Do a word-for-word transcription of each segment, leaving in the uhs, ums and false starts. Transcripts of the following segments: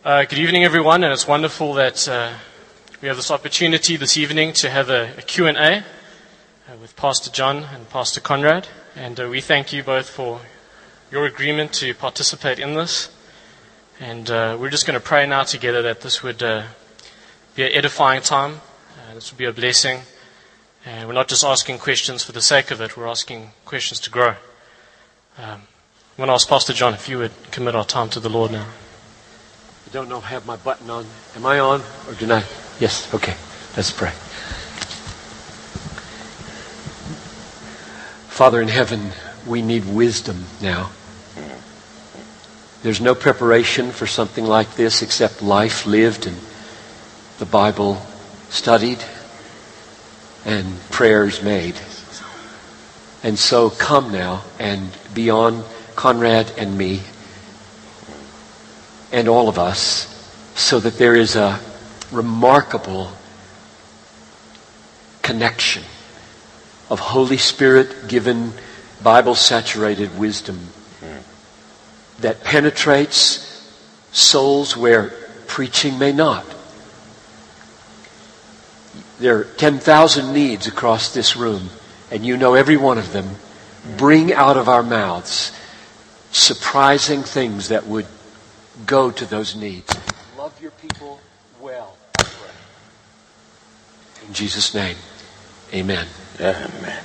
Uh, good evening, everyone, and it's wonderful that uh, we have this opportunity this evening to have a, a Q and A uh, with Pastor John and Pastor Conrad, and uh, we thank you both for your agreement to participate in this, and uh, we're just going to pray now together that this would uh, be an edifying time, uh, this would be a blessing, and we're not just asking questions for the sake of it, we're asking questions to grow. Um, I'm going to ask Pastor John if you would commit our time to the Lord now. I don't know, have my button on. Am I on or did I? Yes, okay. Let's pray. Father in heaven, we need wisdom now. There's no preparation for something like this except life lived and the Bible studied and prayers made. And so come now and be on Conrad and me and all of us, so that there is a remarkable connection of Holy Spirit given Bible-saturated wisdom that penetrates souls where preaching may not. There are ten thousand needs across this room, and you know every one of them. Bring out of our mouths surprising things that would go to those needs. Love your people well, I pray. In Jesus' name, amen. Amen.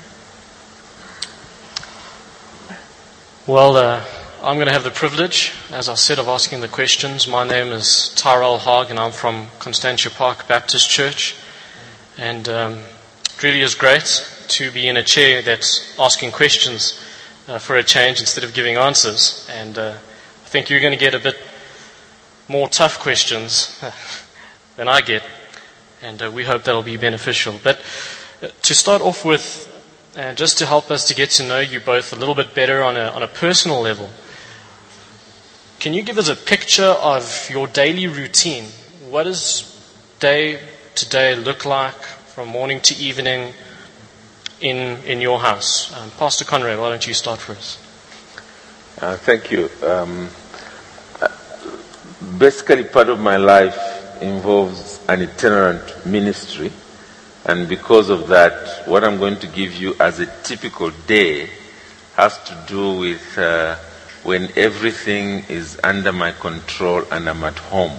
Well, uh, I'm going to have the privilege, as I said, of asking the questions. My name is Tyrell Haag, and I'm from Constantia Park Baptist Church. And um, it really is great to be in a chair that's asking questions uh, for a change instead of giving answers. And uh, I think you're going to get a bit more tough questions than I get, and uh, we hope that'll be beneficial. But uh, to start off with, uh, just to help us to get to know you both a little bit better on a, on a personal level, can you give us a picture of your daily routine? What does day to day look like from morning to evening in in your house? Um, Pastor Conrad, why don't you start for us? Uh, thank you. Um, Basically, part of my life involves an itinerant ministry, and because of that, what I'm going to give you as a typical day has to do with uh, when everything is under my control and I'm at home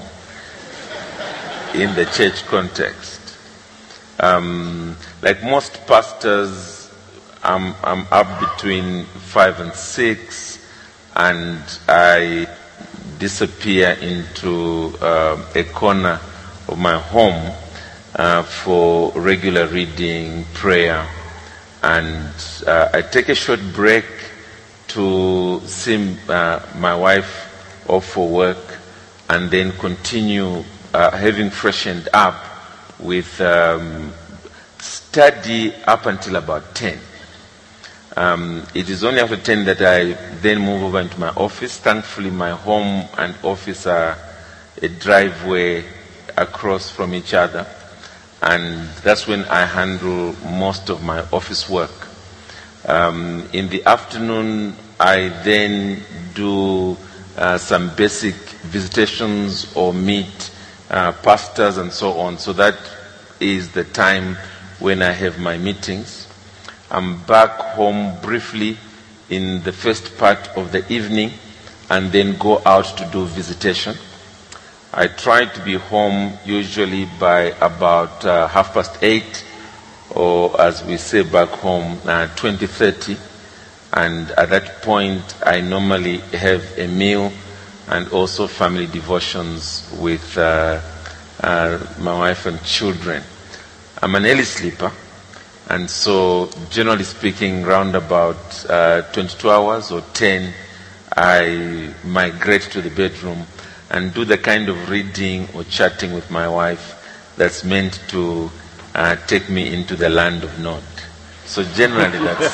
in the church context. Um, like most pastors, I'm, I'm up between five and six, and I disappear into uh, a corner of my home uh, for regular reading, prayer, and uh, I take a short break to see uh, my wife off for work, and then continue uh, having freshened up with um, study up until about ten. Um, it is only after ten that I then move over into my office. Thankfully, my home and office are a driveway across from each other, and that's when I handle most of my office work. Um, in the afternoon, I then do uh, some basic visitations or meet uh, pastors and so on. So that is the time when I have my meetings. I'm back home briefly in the first part of the evening and then go out to do visitation. I try to be home usually by about uh, half past eight, or as we say back home, uh, twenty thirty. And at that point, I normally have a meal and also family devotions with uh, uh, my wife and children. I'm an early sleeper. And so, generally speaking, round about uh, twenty-two hours or ten, I migrate to the bedroom and do the kind of reading or chatting with my wife that's meant to uh, take me into the land of Nod. So generally, that's...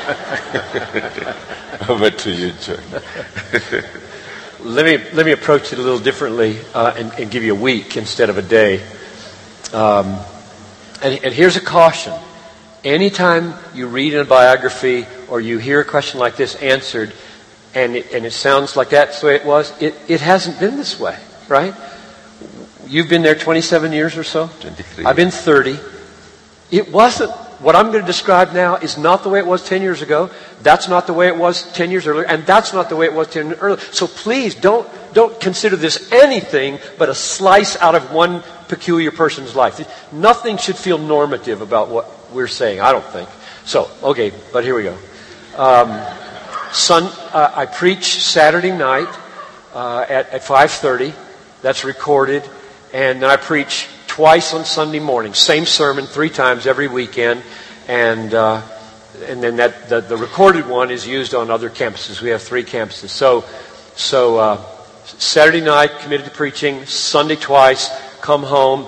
that's over to you, John. let me let me approach it a little differently uh, and, and give you a week instead of a day. Um, and, and here's a caution. Anytime you read in a biography or you hear a question like this answered, and it, and it sounds like that's the way it was, it, it hasn't been this way. right? You've been there twenty-seven years or so? twenty-three. I've been thirty. It wasn't, what I'm going to describe now is not the way it was ten years ago. That's not the way it was ten years earlier. And that's not the way it was ten years earlier. So please don't, don't consider this anything but a slice out of one peculiar person's life. Nothing should feel normative about what we're saying, I don't think. So, okay, but here we go. Um, Sun, uh, I preach Saturday night uh, at, at five thirty. That's recorded. And then I preach twice on Sunday morning. Same sermon three times every weekend. And uh, and then that the, the recorded one is used on other campuses. We have three campuses. So, so uh, Saturday night, committed to preaching. Sunday twice. Come home.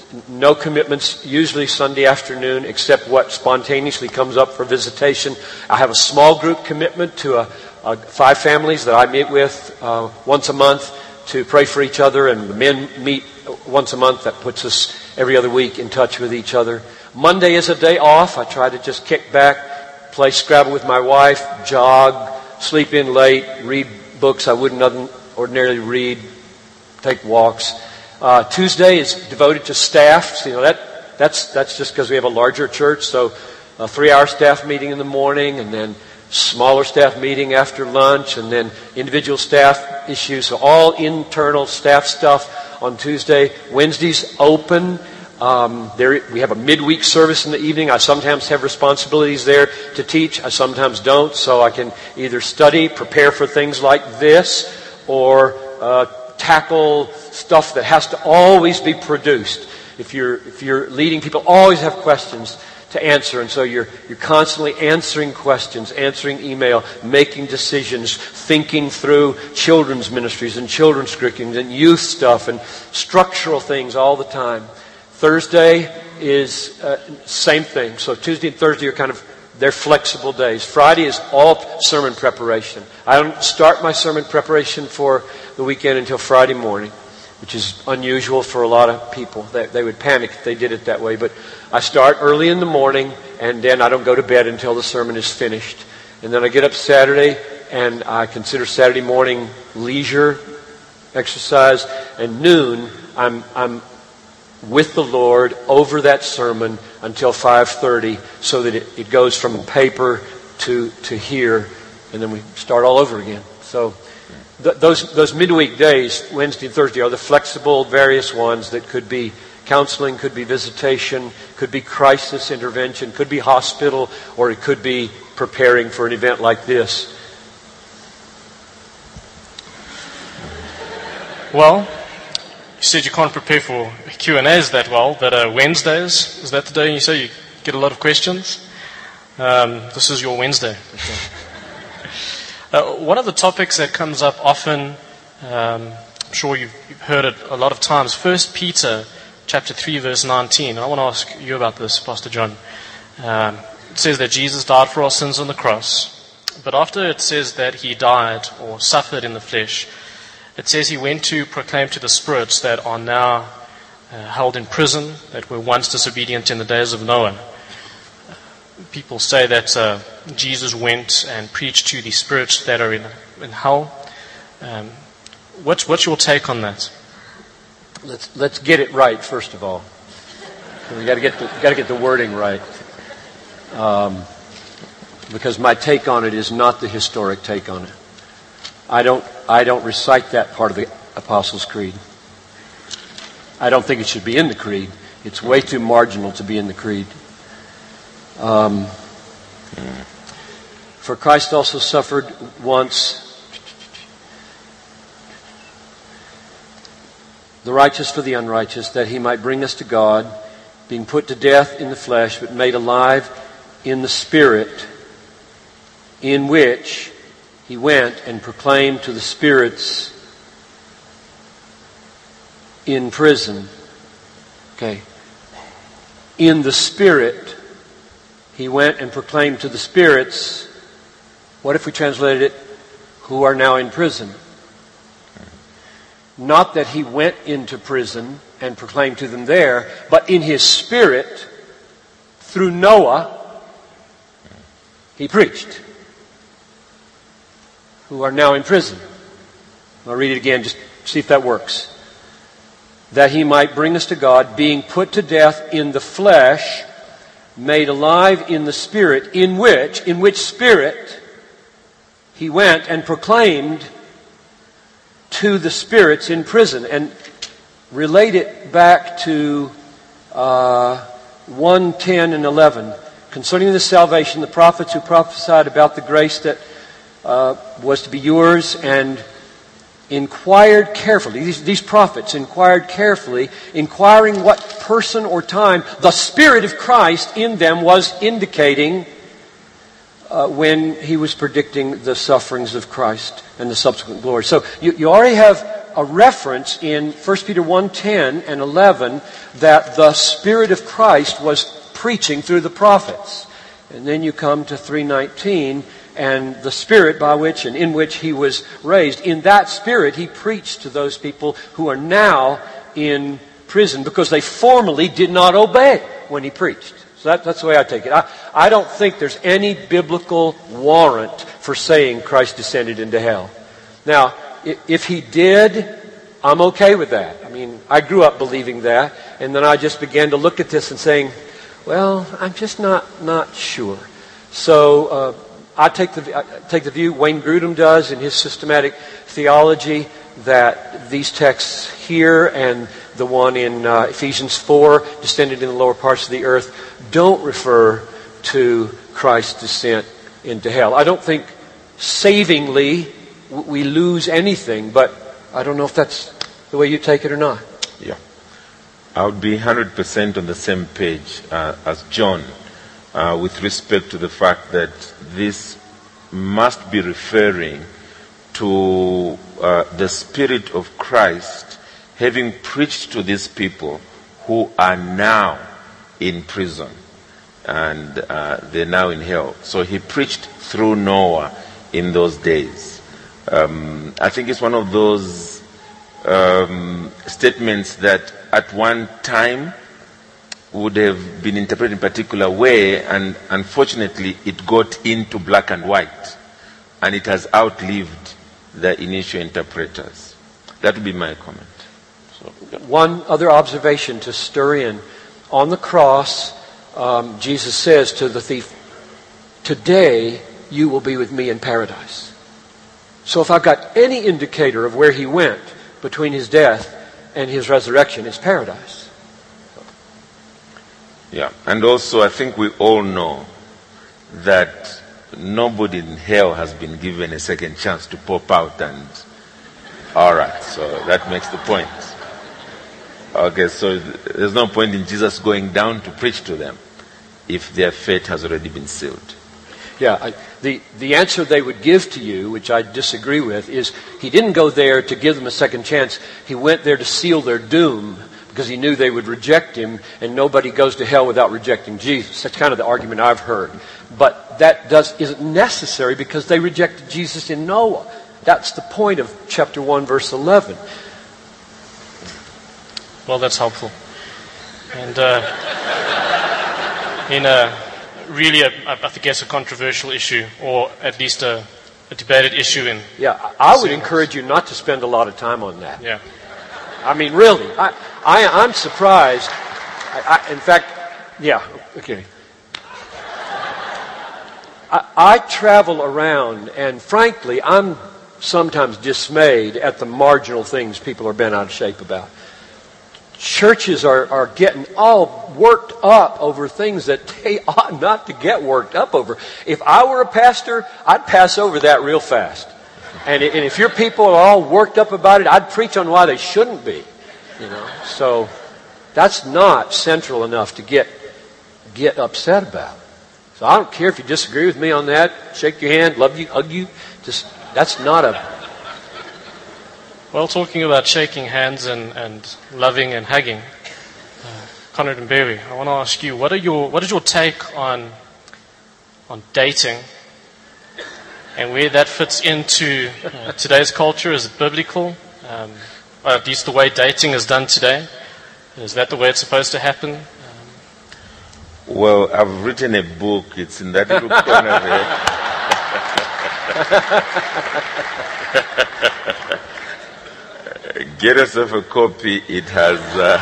No commitments, usually Sunday afternoon, except what spontaneously comes up for visitation. I have a small group commitment to a, a five families that I meet with uh, once a month to pray for each other, and the men meet once a month. That puts us every other week in touch with each other. Monday is a day off. I try to just kick back, play Scrabble with my wife, jog, sleep in late, read books I wouldn't ordinarily read, take walks. Uh, Tuesday is devoted to staff. So, you know, that that's that's just because we have a larger church. So, a three-hour staff meeting in the morning, and then smaller staff meeting after lunch, and then individual staff issues. So, all internal staff stuff on Tuesday. Wednesday's open. Um, there we have a midweek service in the evening. I sometimes have responsibilities there to teach. I sometimes don't. So I can either study, prepare for things like this, or uh, tackle stuff that has to always be produced. If you're if you're leading people, always have questions to answer, and so you're you're constantly answering questions, answering email, making decisions, thinking through children's ministries and children's curriculums and youth stuff and structural things all the time. Thursday is uh, same thing. So Tuesday and Thursday are kind of they're flexible days. Friday is all sermon preparation. I don't start my sermon preparation for the weekend until Friday morning, which is unusual for a lot of people. They, they would panic if they did it that way. But I start early in the morning, and then I don't go to bed until the sermon is finished. And then I get up Saturday, and I consider Saturday morning leisure exercise. And noon, I'm I'm with the Lord over that sermon until five thirty, so that it, it goes from paper to to here, and then we start all over again. So th- those those midweek days, Wednesday and Thursday, are the flexible, various ones that could be counseling, could be visitation, could be crisis intervention, could be hospital, or it could be preparing for an event like this. Well, you said you can't prepare for Q and A's that well, but uh, Wednesdays, is that the day you say you get a lot of questions? Um, this is your Wednesday. uh, one of the topics that comes up often, um, I'm sure you've, you've heard it a lot of times, First Peter chapter three, verse nineteen. And I want to ask you about this, Pastor John. Um, it says that Jesus died for our sins on the cross, but after it says that he died or suffered in the flesh, it says he went to proclaim to the spirits that are now uh, held in prison, that were once disobedient in the days of Noah. People say that uh, Jesus went and preached to the spirits that are in, in hell. Um, what's, what's your take on that? Let's let's get it right first of all. We got to get the, got to get the wording right, um, because my take on it is not the historic take on it. I don't I don't recite that part of the Apostles' Creed. I don't think it should be in the Creed. It's way too marginal to be in the Creed. Um, for Christ also suffered once, the righteous for the unrighteous, that he might bring us to God, being put to death in the flesh, but made alive in the Spirit, in which he went and proclaimed to the spirits in prison. Okay. In the Spirit, he went and proclaimed to the spirits, what if we translated it, who are now in prison? Not that he went into prison and proclaimed to them there, but in his Spirit, through Noah, he preached. Who are now in prison. I'll read it again, just see if that works. that he might bring us to God, being put to death in the flesh, made alive in the spirit, in which, in which spirit he went and proclaimed to the spirits in prison. And relate it back to uh, one ten and eleven. Concerning this salvation, the prophets who prophesied about the grace that uh, was to be yours and inquired carefully, these, these prophets inquired carefully, inquiring what person or time the Spirit of Christ in them was indicating uh, when he was predicting the sufferings of Christ and the subsequent glory. So you, you already have a reference in First Peter one ten and eleven that the Spirit of Christ was preaching through the prophets. And then you come to three nineteen, and the Spirit by which and in which he was raised. In that Spirit, he preached to those people who are now in prison because they formerly did not obey when he preached. So that, that's the way I take it. I, I don't think there's any biblical warrant for saying Christ descended into hell. Now, if he did, I'm okay with that. I mean, I grew up believing that, and then I just began to look at this and saying, well, I'm just not not sure. So uh, I take the I take the view Wayne Grudem does in his systematic theology that these texts here and the one in uh, Ephesians four, descended in the lower parts of the earth, don't refer to Christ's descent into hell. I don't think savingly we lose anything, but I don't know if that's the way you take it or not. Yeah. I would be one hundred percent on the same page uh, as John uh, with respect to the fact that this must be referring to uh, the Spirit of Christ having preached to these people who are now in prison and uh, they're now in hell. So he preached through Noah in those days. Um, I think it's one of those um, statements that at one time would have been interpreted in a particular way, and unfortunately it got into black and white, and it has outlived the initial interpreters. That would be my comment. So, one other observation to stir in. On the cross, um, Jesus says to the thief, today you will be with me in paradise. So if I've got any indicator of where he went between his death and his resurrection, it's paradise. Yeah, and also I think we all know that nobody in hell has been given a second chance to pop out and all right, so that makes the point. Okay, so there's no point in Jesus going down to preach to them if their fate has already been sealed. Yeah, I, the, the answer they would give to you, which I disagree with, is he didn't go there to give them a second chance. He went there to seal their doom because he knew they would reject him, and nobody goes to hell without rejecting Jesus. That's kind of the argument I've heard. But that does, isn't necessary because they rejected Jesus in Noah. That's the point of chapter one, verse eleven. Well, that's helpful. And uh, in a really, a, I guess, a controversial issue, or at least a, a debated issue in... Yeah, I would encourage you not to spend a lot of time on that. Yeah. I mean, really, I, I, I'm surprised. I, I, in fact, yeah, okay. I, I travel around, and frankly, I'm sometimes dismayed at the marginal things people are bent out of shape about. Churches are, are getting all worked up over things that they ought not to get worked up over. If I were a pastor, I'd pass over that real fast. And, and if your people are all worked up about it, I'd preach on why they shouldn't be. You know, so that's not central enough to get get upset about. So I don't care if you disagree with me on that. Shake your hand, love you, hug you. Just that's not a. Well, talking about shaking hands and, and loving and hugging, uh, Conrad and Barry, I want to ask you, what are your what is your take on on dating and where that fits into uh, today's culture? Is it biblical? Um, or at least the way dating is done today? Is that the way it's supposed to happen? Um, well, I've written a book. It's in that little corner there. get yourself a copy. It has uh,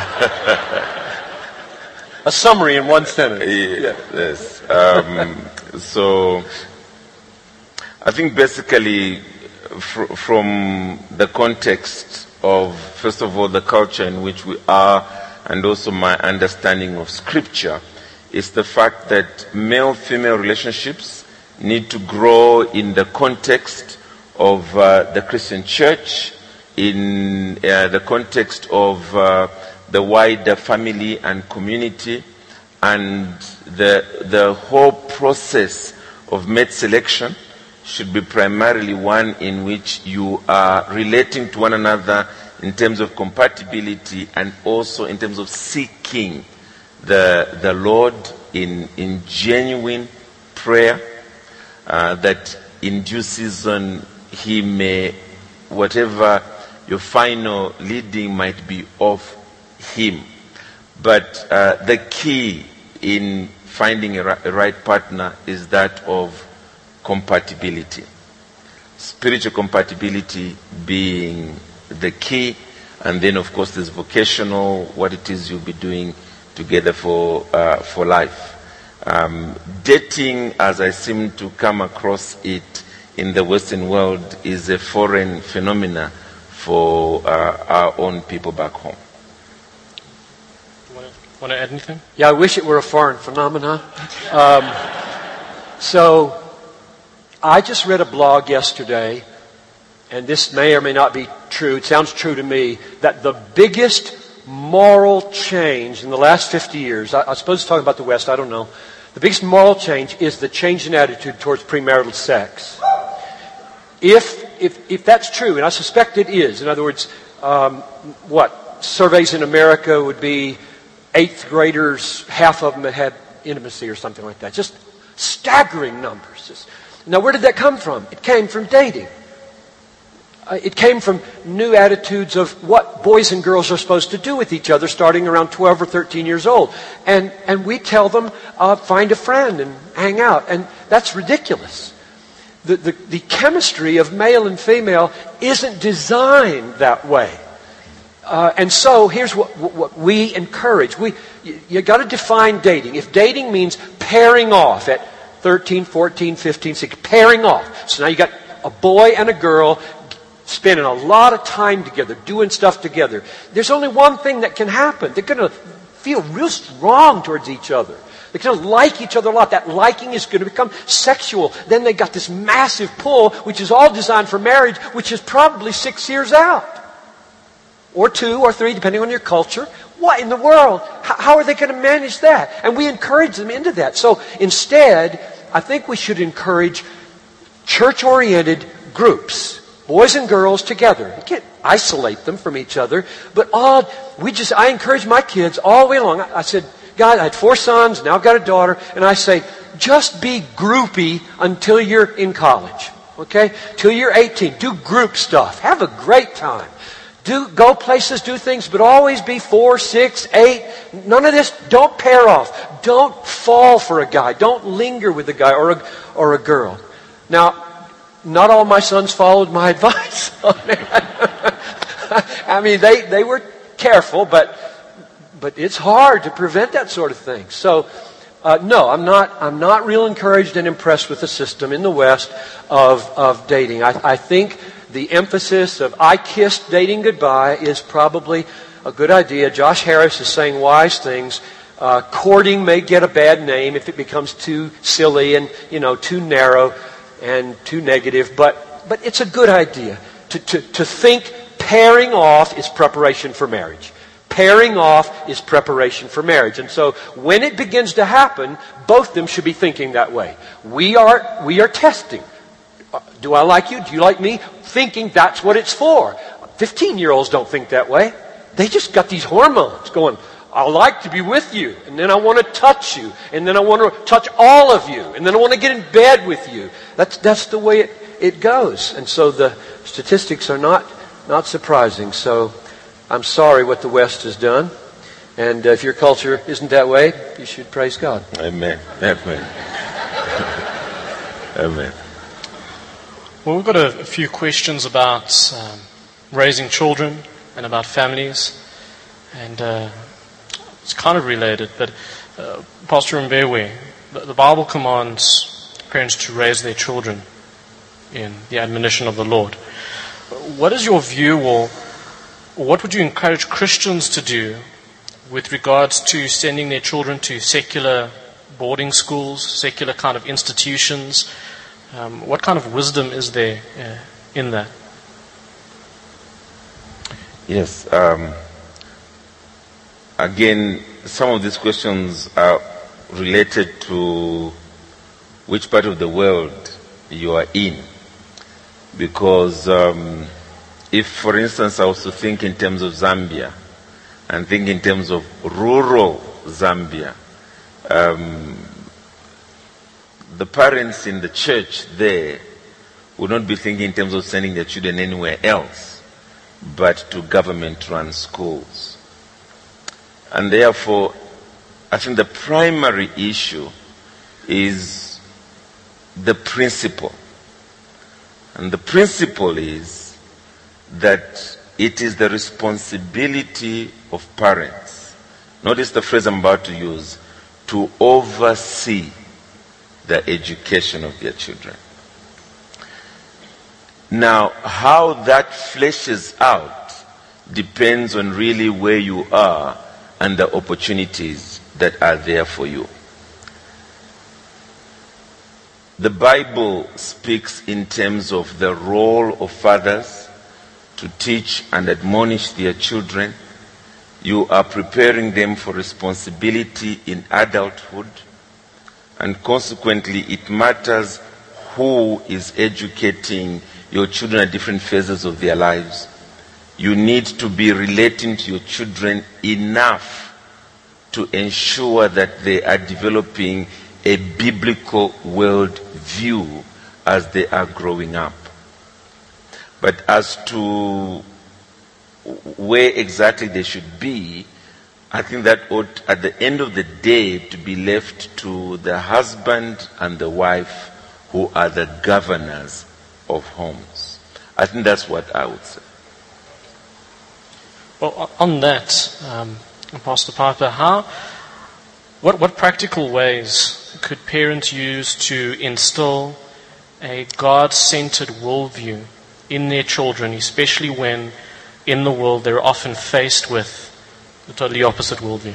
a summary in one sentence. Yeah, yes. Um, so I think basically fr- from the context of, first of all, the culture in which we are, and also my understanding of Scripture, is the fact that male-female relationships need to grow in the context of uh, the Christian church, in uh, the context of uh, the wider family and community, and the the whole process of mate selection should be primarily one in which you are relating to one another in terms of compatibility and also in terms of seeking the the Lord in in genuine prayer, uh, that in due season He may, whatever your final leading might be, of Him. But uh, the key in finding a, ri- a right partner is that of compatibility. Spiritual compatibility being the key, and then of course there's vocational, what it is you'll be doing together for uh, for life. Um, dating, as I seem to come across it in the Western world, is a foreign phenomena for uh, our own people back home. Want to add anything? Yeah, I wish it were a foreign phenomenon. Um, so, I just read a blog yesterday, and this may or may not be true. It sounds true to me, that the biggest moral change in the last fifty years, I, I suppose it's talking about the West, I don't know. The biggest moral change is the change in attitude towards premarital sex. If, if, if that's true, and I suspect it is, in other words, um, what, surveys in America would be eighth graders, half of them had had intimacy or something like that. Just staggering numbers. Just, now, where did that come from? It came from dating. Uh, it came from new attitudes of what boys and girls are supposed to do with each other starting around twelve or thirteen years old. And, and we tell them, uh, find a friend and hang out. And that's ridiculous. The, the, the chemistry of male and female isn't designed that way. Uh, and so here's what, what we encourage. We, you, you got to define dating. If dating means pairing off at thirteen, fourteen, fifteen, sixteen, pairing off. So now you got a boy and a girl spending a lot of time together, doing stuff together. There's only one thing that can happen. They're going to feel real strong towards each other. They're going to like each other a lot. That liking is going to become sexual. Then they got this massive pull, which is all designed for marriage, which is probably six years out. Or two or three, depending on your culture. What in the world? How are they going to manage that? And we encourage them into that. So instead, I think we should encourage church-oriented groups. Boys and girls together. You can't isolate them from each other. But odd, we just, I encourage my kids all the way along. I, I said, God, I had four sons, now I've got a daughter. And I say, just be groupie until you're in college. Okay? Till you're eighteen. Do group stuff. Have a great time. Do, go places, do things, but always be four, six, eight. None of this. Don't pair off. Don't fall for a guy. Don't linger with a guy or a, or a girl. Now, not all my sons followed my advice on that. I mean, they, they were careful, but but it's hard to prevent that sort of thing. So, uh, no, I'm not I'm not real encouraged and impressed with the system in the West of of dating. I, I think the emphasis of I kissed dating goodbye is probably a good idea. Josh Harris is saying wise things. Uh, courting may get a bad name if it becomes too silly and, you know, too narrow and too negative, but but it's a good idea to, to, to think pairing off is preparation for marriage. Pairing off is preparation for marriage. And so when it begins to happen, both of them should be thinking that way. We are we are testing. Do I like you? Do you like me? Thinking that's what it's for. fifteen-year-olds don't think that way. They just got these hormones going, I like to be with you, and then I want to touch you, and then I want to touch all of you, and then I want to get in bed with you. That's that's the way it, it goes. And so the statistics are not, not surprising. So I'm sorry what the West has done. And uh, if your culture isn't that way, you should praise God. Amen. Amen. Amen. Well, we've got a, a few questions about um, raising children and about families. And uh, it's kind of related, but uh, Pastor Mbewe, the, the Bible commands parents to raise their children in the admonition of the Lord. What is your view, or what would you encourage Christians to do with regards to sending their children to secular boarding schools, secular kind of institutions? Um, what kind of wisdom is there uh, in that? Yes. Um, again, some of these questions are related to which part of the world you are in. Because um, if, for instance, I was to think in terms of Zambia and think in terms of rural Zambia, um, the parents in the church there would not be thinking in terms of sending their children anywhere else but to government-run schools. And therefore, I think the primary issue is the principle. And the principle is that it is the responsibility of parents, notice the phrase I'm about to use, to oversee the education of their children. Now, how that fleshes out depends on really where you are and the opportunities that are there for you. The Bible speaks in terms of the role of fathers to teach and admonish their children. You are preparing them for responsibility in adulthood, and consequently it matters who is educating your children at different phases of their lives. You need to be relating to your children enough to ensure that they are developing a biblical world view as they are growing up. But as to where exactly they should be, I think that ought, at the end of the day, to be left to the husband and the wife, who are the governors of homes. I think that's what I would say. Well, on that, um, Pastor Piper, how, what, what practical ways could parents use to instill a God-centered worldview in their children, especially when in the world they're often faced with the totally opposite worldview?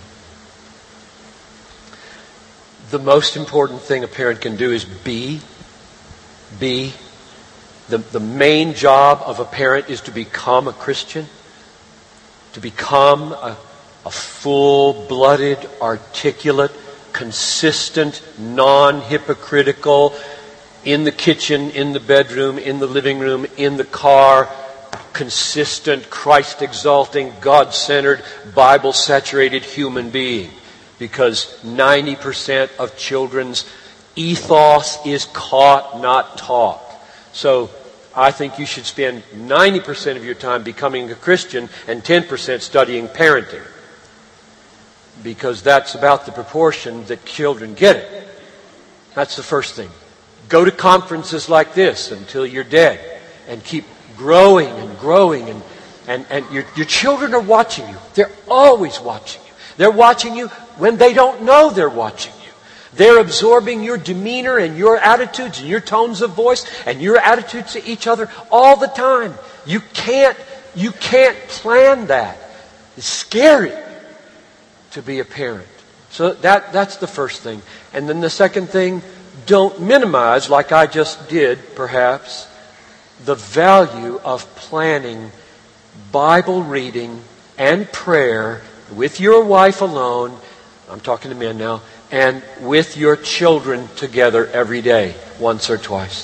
The most important thing a parent can do is be. Be. The, the main job of a parent is to become a Christian, to become a, a full-blooded, articulate, consistent, non-hypocritical, in the kitchen, in the bedroom, in the living room, in the car, consistent, Christ-exalting, God-centered, Bible-saturated human being. Because ninety percent of children's ethos is caught, not taught. So I think you should spend ninety percent of your time becoming a Christian and ten percent studying parenting. Because that's about the proportion that children get it. That's the first thing. Go to conferences like this until you're dead and keep growing and growing. And, and, and your, your children are watching you. They're always watching you. They're watching you when they don't know they're watching you. They're absorbing your demeanor and your attitudes and your tones of voice and your attitudes to each other all the time. You can't, you can't plan that. It's scary to be a parent. So that, that's the first thing. And then the second thing, don't minimize, like I just did, perhaps, the value of planning Bible reading and prayer with your wife alone, I'm talking to men now, and with your children together every day, once or twice.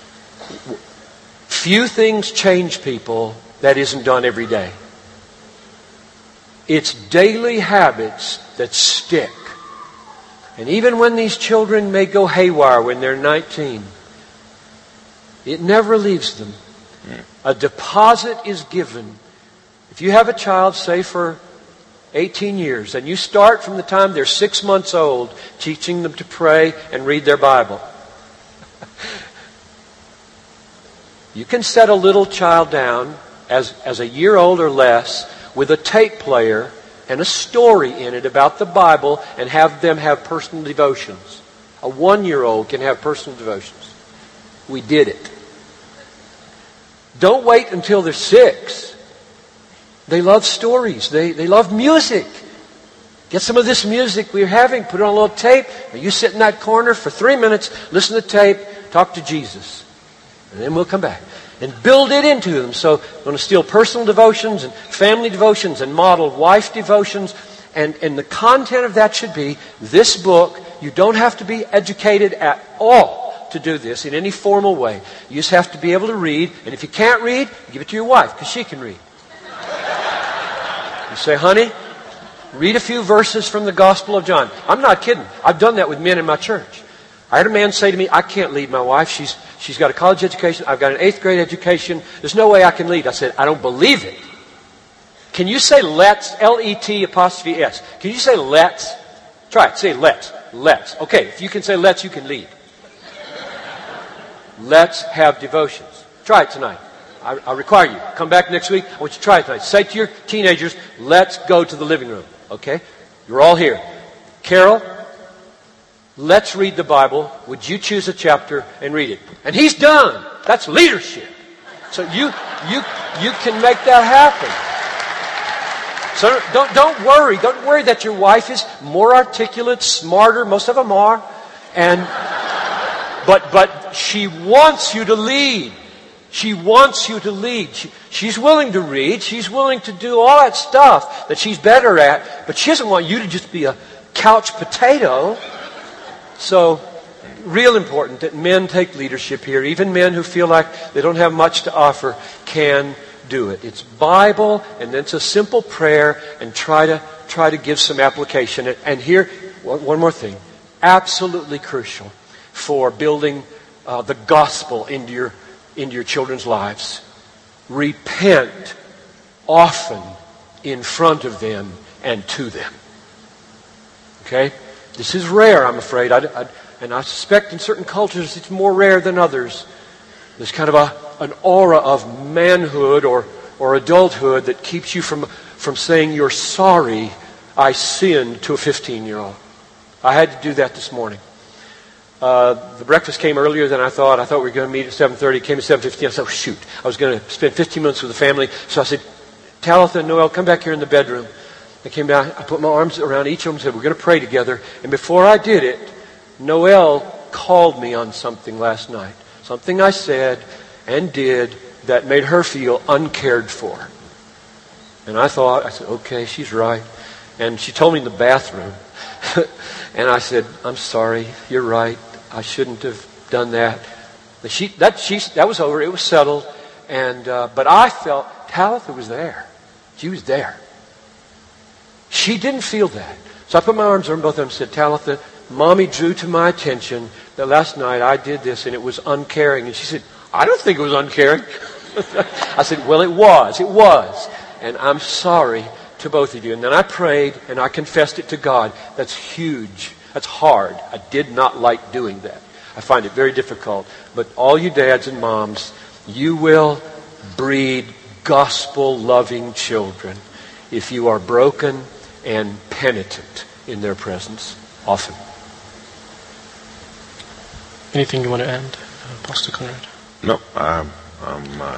Few things change people that isn't done every day. It's daily habits that stick. And even when these children may go haywire when they're nineteen, it never leaves them. A deposit is given. If you have a child, say for eighteen years, and you start from the time they're six months old, teaching them to pray and read their Bible. You can set a little child down as, as a year old or less with a tape player and a story in it about the Bible and have them have personal devotions. A one-year-old can have personal devotions. We did it. Don't wait until they're six. They love stories. They, they love music. Get some of this music we're having, put it on a little tape. You sit in that corner for three minutes, listen to the tape, talk to Jesus. And then we'll come back. And build it into them. So we're going to steal personal devotions and family devotions and model wife devotions. And, and the content of that should be this book. You don't have to be educated at all to do this in any formal way. You just have to be able to read. And if you can't read, give it to your wife because she can read. You say, honey, read a few verses from the Gospel of John. I'm not kidding. I've done that with men in my church. I had a man say to me, I can't lead my wife. She's she's got a college education. I've got an eighth grade education. There's no way I can lead. I said, I don't believe it. Can you say let's, L E T apostrophe S. Can you say let's? Try it. Say let's. Let's. Okay, if you can say let's, you can lead. Let's have devotions. Try it tonight. I, I require you. Come back next week. I want you to try it tonight. Say to your teenagers, let's go to the living room. Okay? You're all here. Carol, let's read the Bible. Would you choose a chapter and read it? And he's done. That's leadership. So you you you can make that happen. So don't don't worry. Don't worry that your wife is more articulate, smarter. Most of them are, and but but she wants you to lead. She wants you to lead. She, she's willing to read. She's willing to do all that stuff that she's better at. But she doesn't want you to just be a couch potato. So, real important that men take leadership here. Even men who feel like they don't have much to offer can do it. It's Bible, and then it's a simple prayer, and try to try to give some application. And here, one more thing, absolutely crucial for building uh, the gospel into your into your children's lives. Repent often in front of them and to them. Okay? This is rare, I'm afraid. I, I, and I suspect in certain cultures it's more rare than others. There's kind of a, an aura of manhood or, or adulthood that keeps you from, from saying you're sorry I sinned to a fifteen-year-old. I had to do that this morning. Uh, the breakfast came earlier than I thought. I thought we were going to meet at seven thirty. It came at seven fifteen. I said, oh, shoot. I was going to spend fifteen minutes with the family. So I said, Talitha and Noel, come back here in the bedroom. I came down. I put my arms around each of them and said, we're going to pray together. And before I did it, Noel called me on something last night. Something I said and did that made her feel uncared for. And I thought, I said, okay, she's right. And she told me in the bathroom. And I said, I'm sorry, you're right. I shouldn't have done that. She, that, she, that was over. It was settled. And uh, but I felt Talitha was there. She was there. She didn't feel that. So I put my arms around both of them and said, Talitha, Mommy drew to my attention that last night I did this and it was uncaring. And she said, I don't think it was uncaring. I said, well, it was. It was. And I'm sorry to both of you. And then I prayed and I confessed it to God. That's huge. That's hard. I did not like doing that. I find it very difficult. But all you dads and moms, you will breed gospel-loving children if you are broken and penitent in their presence often. Anything you want to add, uh, Pastor Conrad? No. Um, um, uh,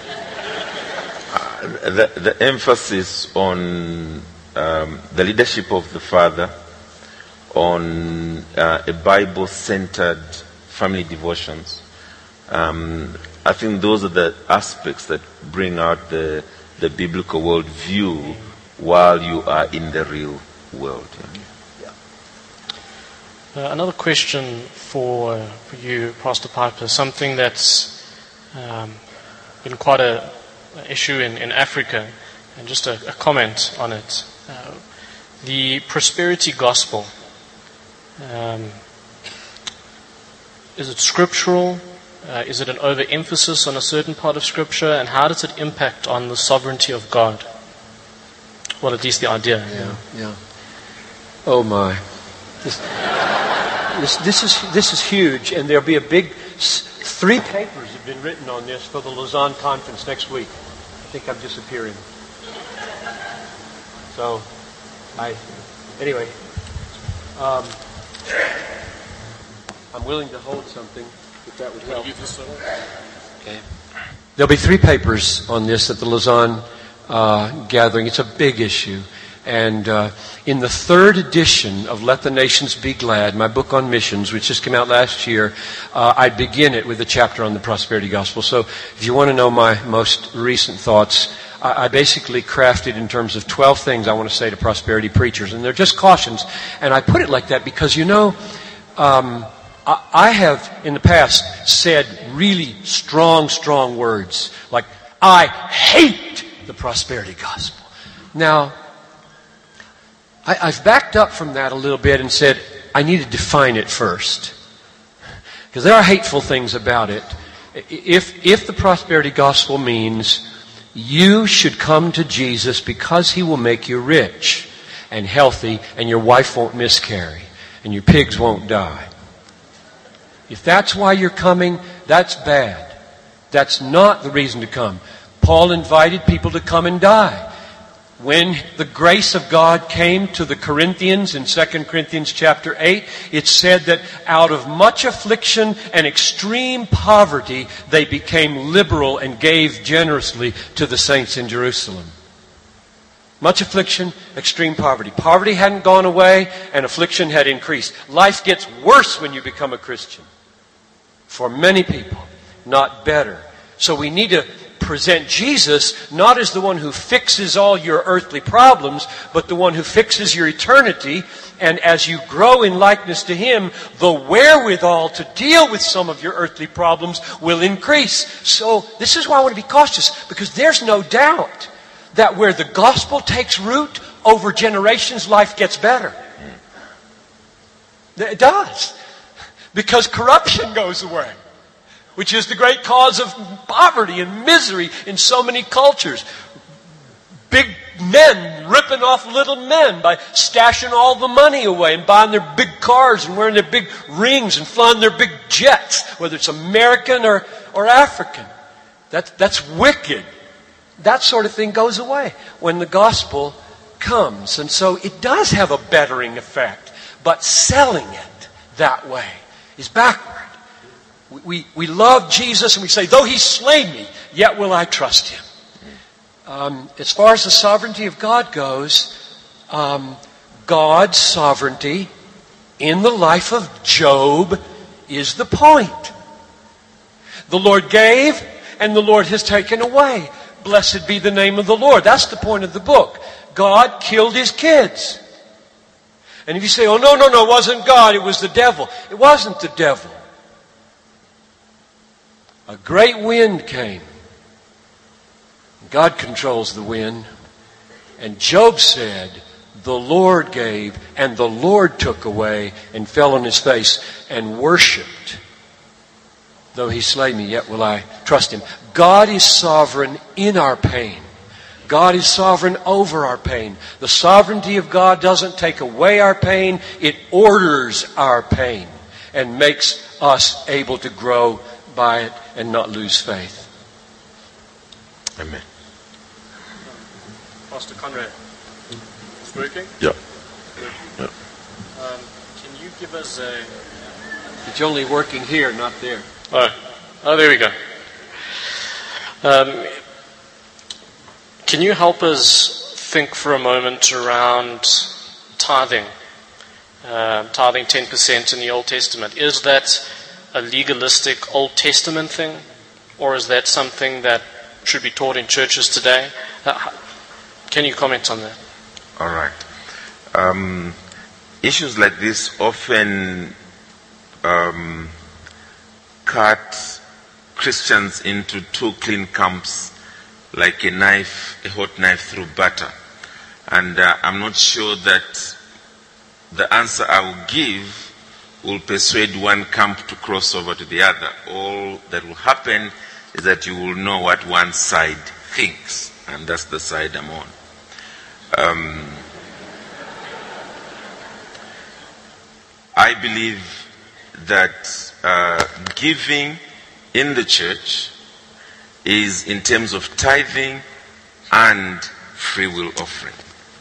uh, the, the emphasis on um, the leadership of the father, on uh, a Bible-centered family devotions. Um, I think those are the aspects that bring out the the biblical worldview while you are in the real world. Yeah. Uh, another question for, uh, for you, Pastor Piper, something that's um, been quite a, a issue in, in Africa, and just a, a comment on it. Uh, the prosperity gospel. Um, is it scriptural? Uh, is it an overemphasis on a certain part of Scripture? And how does it impact on the sovereignty of God? Well, at least the idea. Yeah, yeah. Oh my, this, this, this is this is huge, and there'll be a big. Three papers have been written on this for the Lausanne conference next week. think I'm disappearing. So, I, anyway, um, I'm willing to hold something if that would help. Okay. There'll be three papers on this at the Lausanne uh, gathering. It's a big issue. And uh, in the third edition of Let the Nations Be Glad, my book on missions, which just came out last year, uh, I begin it with a chapter on the prosperity gospel. So if you want to know my most recent thoughts, I, I basically crafted in terms of twelve things I want to say to prosperity preachers. And they're just cautions. And I put it like that because, you know, um, I, I have in the past said really strong, strong words like, I hate the prosperity gospel. Now, I've backed up from that a little bit and said, I need to define it first. Because there are hateful things about it. If, if the prosperity gospel means you should come to Jesus because he will make you rich and healthy and your wife won't miscarry and your pigs won't die. If that's why you're coming, that's bad. That's not the reason to come. Paul invited people to come and die. When the grace of God came to the Corinthians in Second Corinthians chapter eight, it said that out of much affliction and extreme poverty, they became liberal and gave generously to the saints in Jerusalem. Much affliction, extreme poverty. Poverty hadn't gone away and affliction had increased. Life gets worse when you become a Christian. For many people, not better. So we need to present Jesus not as the one who fixes all your earthly problems, but the one who fixes your eternity. And as you grow in likeness to him, the wherewithal to deal with some of your earthly problems will increase. So this is why I want to be cautious, because there's no doubt that where the gospel takes root, over generations life gets better. It does. Because corruption goes away, which is the great cause of poverty and misery in so many cultures. Big men ripping off little men by stashing all the money away and buying their big cars and wearing their big rings and flying their big jets, whether it's American or, or African. That, that's wicked. That sort of thing goes away when the gospel comes. And so it does have a bettering effect. But selling it that way is backward. We, we, we love Jesus and we say, though he slay me, yet will I trust him. Um, as far as the sovereignty of God goes, um, God's sovereignty in the life of Job is the point. The Lord gave and the Lord has taken away. Blessed be the name of the Lord. That's the point of the book. God killed his kids. And if you say, oh, no, no, no, it wasn't God, it was the devil. It wasn't the devil. A great wind came. God controls the wind. And Job said, the Lord gave and the Lord took away, and fell on his face and worshipped. Though he slay me, yet will I trust him. God is sovereign in our pain. God is sovereign over our pain. The sovereignty of God doesn't take away our pain. It orders our pain and makes us able to grow by it and not lose faith. Amen. Pastor Conrad, it's working? Yeah. Working. yeah. Um, can you give us a... It's only working here, not there. Oh, oh there we go. Um, can you help us think for a moment around tithing? Uh, tithing ten percent in the Old Testament. Is that a legalistic Old Testament thing? Or is that something that should be taught in churches today? Uh, can you comment on that? All right. Um, issues like this often um, cut Christians into two clean camps, like a knife, a hot knife through butter. And uh, I'm not sure that the answer I will give will persuade one camp to cross over to the other. All that will happen is that you will know what one side thinks, and that's the side I'm on. Um, I believe that uh, giving in the church is, in terms of tithing, and free will offering.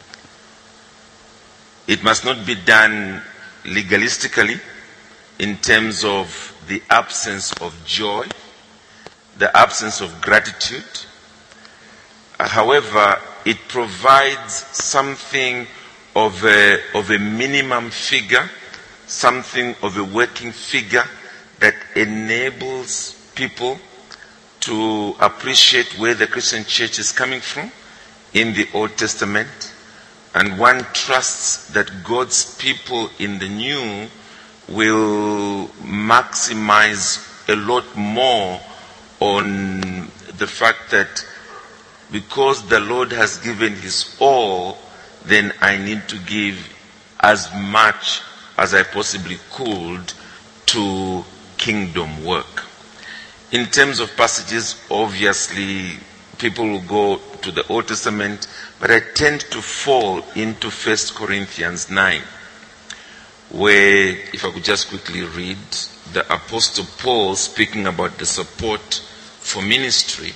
It must not be done legalistically in terms of the absence of joy, the absence of gratitude. Uh, however, it provides something of a, of a minimum figure, something of a working figure that enables people to appreciate where the Christian church is coming from in the Old Testament. And one trusts that God's people in the New will maximize a lot more on the fact that because the Lord has given his all, then I need to give as much as I possibly could to kingdom work. In terms of passages, obviously, people will go to the Old Testament, but I tend to fall into First Corinthians nine, where, if I could just quickly read, the Apostle Paul speaking about the support for ministry,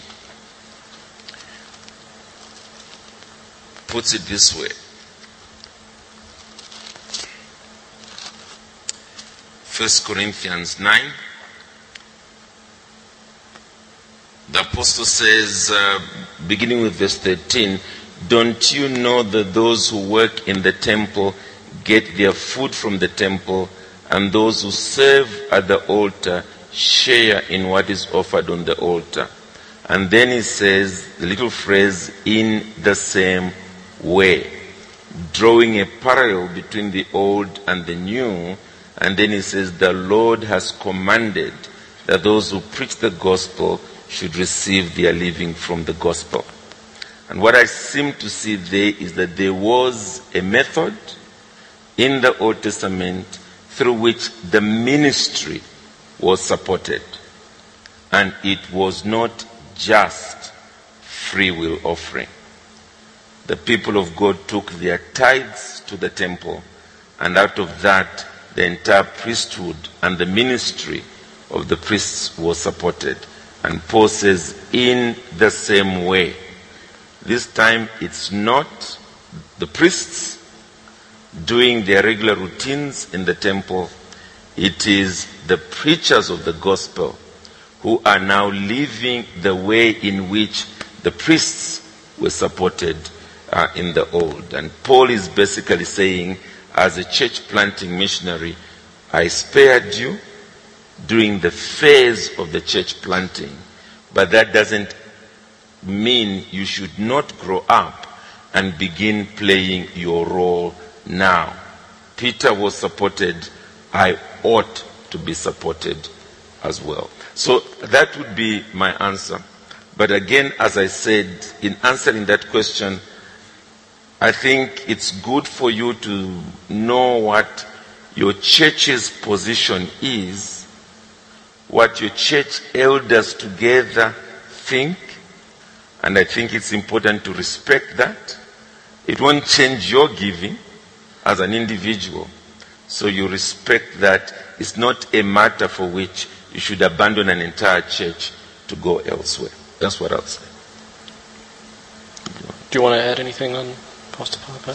puts it this way. First Corinthians nine. The apostle says, uh, beginning with verse thirteen, don't you know that those who work in the temple get their food from the temple, and those who serve at the altar share in what is offered on the altar? And then he says, the little phrase, in the same way, drawing a parallel between the old and the new. And then he says, the Lord has commanded that those who preach the gospel should receive their living from the gospel. And what I seem to see there is that there was a method in the Old Testament through which the ministry was supported. And it was not just free will offering. The people of God took their tithes to the temple, and out of that, the entire priesthood and the ministry of the priests was supported. And Paul says, in the same way. This time it's not the priests doing their regular routines in the temple. It is the preachers of the gospel who are now living the way in which the priests were supported uh, in the old. And Paul is basically saying, as a church planting missionary, I spared you during the phase of the church planting, but that doesn't mean you should not grow up and begin playing your role now. Peter was supported. I ought to be supported as well. So that would be my answer. But again, as I said, in answering that question, I think it's good for you to know what your church's position is, what your church elders together think, and I think it's important to respect that. It won't change your giving as an individual, so you respect that. It's not a matter for which you should abandon an entire church to go elsewhere. That's what I'll say. Do you want to add anything on Pastor Piper?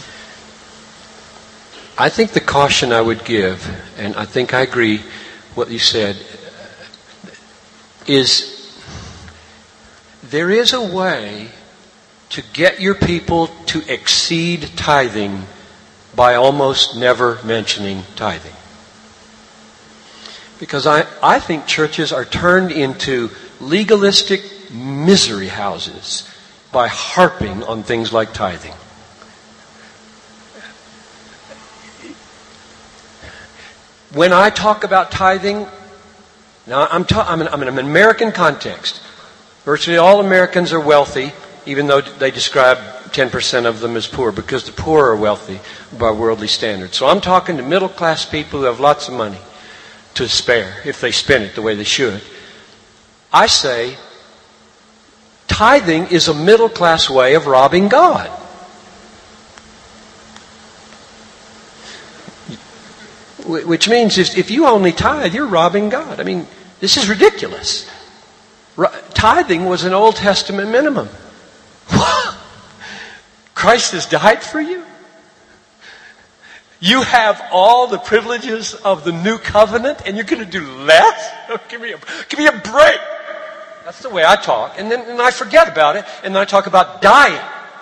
I think the caution I would give, and I think I agree what you said, is there is a way to get your people to exceed tithing by almost never mentioning tithing. Because I, I think churches are turned into legalistic misery houses by harping on things like tithing. When I talk about tithing, now I'm, ta- I'm, in, I'm in an American context. Virtually all Americans are wealthy, even though they describe ten percent of them as poor, because the poor are wealthy by worldly standards. So I'm talking to middle class people who have lots of money to spare if they spend it the way they should. I say, tithing is a middle class way of robbing God. Which means if you only tithe, you're robbing God. I mean, this is ridiculous. Tithing was an Old Testament minimum. Christ has died for you? You have all the privileges of the new covenant and you're going to do less? Oh, give me a, give me a break. That's the way I talk. And then and I forget about it and then I talk about dying.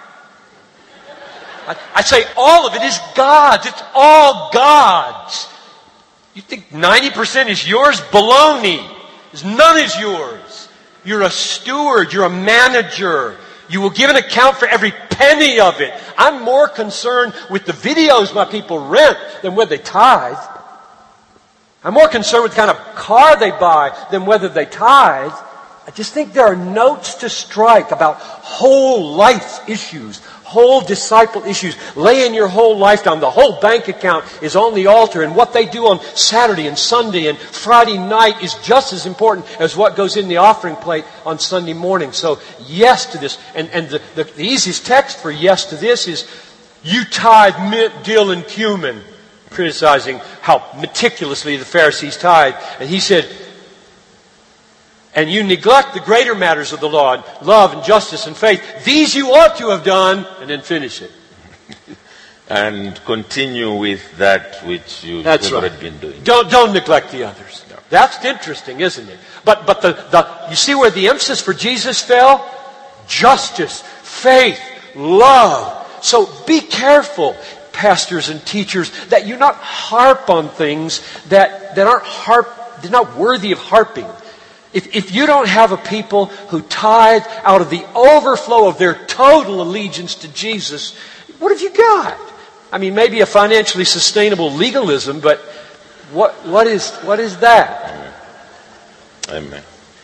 I, I say all of it is God's. It's all God's. You think ninety percent is yours? Baloney. None is yours. You're a steward. You're a manager. You will give an account for every penny of it. I'm more concerned with the videos my people rent than whether they tithe. I'm more concerned with the kind of car they buy than whether they tithe. I just think there are notes to strike about whole life issues, whole disciple issues. Laying your whole life down. The whole bank account is on the altar, and what they do on Saturday and Sunday and Friday night is just as important as what goes in the offering plate on Sunday morning. So yes to this. And, and the, the, the easiest text for yes to this is, you tithe mint, dill, and cumin, criticizing how meticulously the Pharisees tithe. And he said, and you neglect the greater matters of the law, love and justice and faith. These you ought to have done, and then finish it. And continue with that which you've That's already right. been doing. Don't, don't neglect the others. No. That's interesting, isn't it? But, but the, the, you see where the emphasis for Jesus fell? Justice, faith, love. So be careful, pastors and teachers, that you not harp on things that, that aren't harp, they're not worthy of harping. If, if you don't have a people who tithe out of the overflow of their total allegiance to Jesus, what have you got? I mean, maybe a financially sustainable legalism, but what what is what is that? Amen.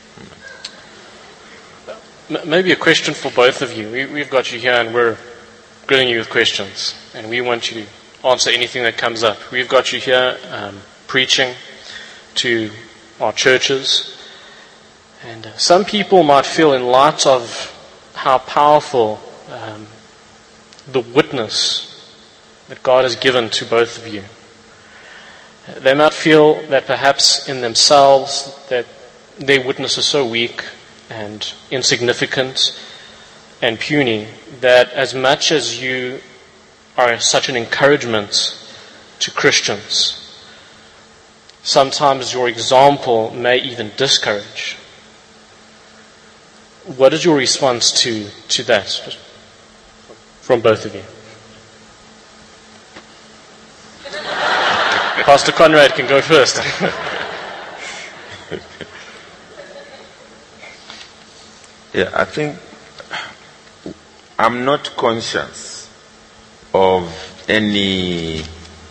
M- Maybe a question for both of you. We, we've got you here and we're grilling you with questions. And we want you to answer anything that comes up. We've got you here um, preaching to our churches. And uh, some people might feel, in light of how powerful um, the witness that God has given to both of you, they might feel that perhaps in themselves that their witness is so weak and insignificant and puny that as much as you are such an encouragement to Christians, sometimes your example may even discourage. What is your response to, to that, just from both of you? Pastor Conrad can go first. Yeah, I think I'm not conscious of any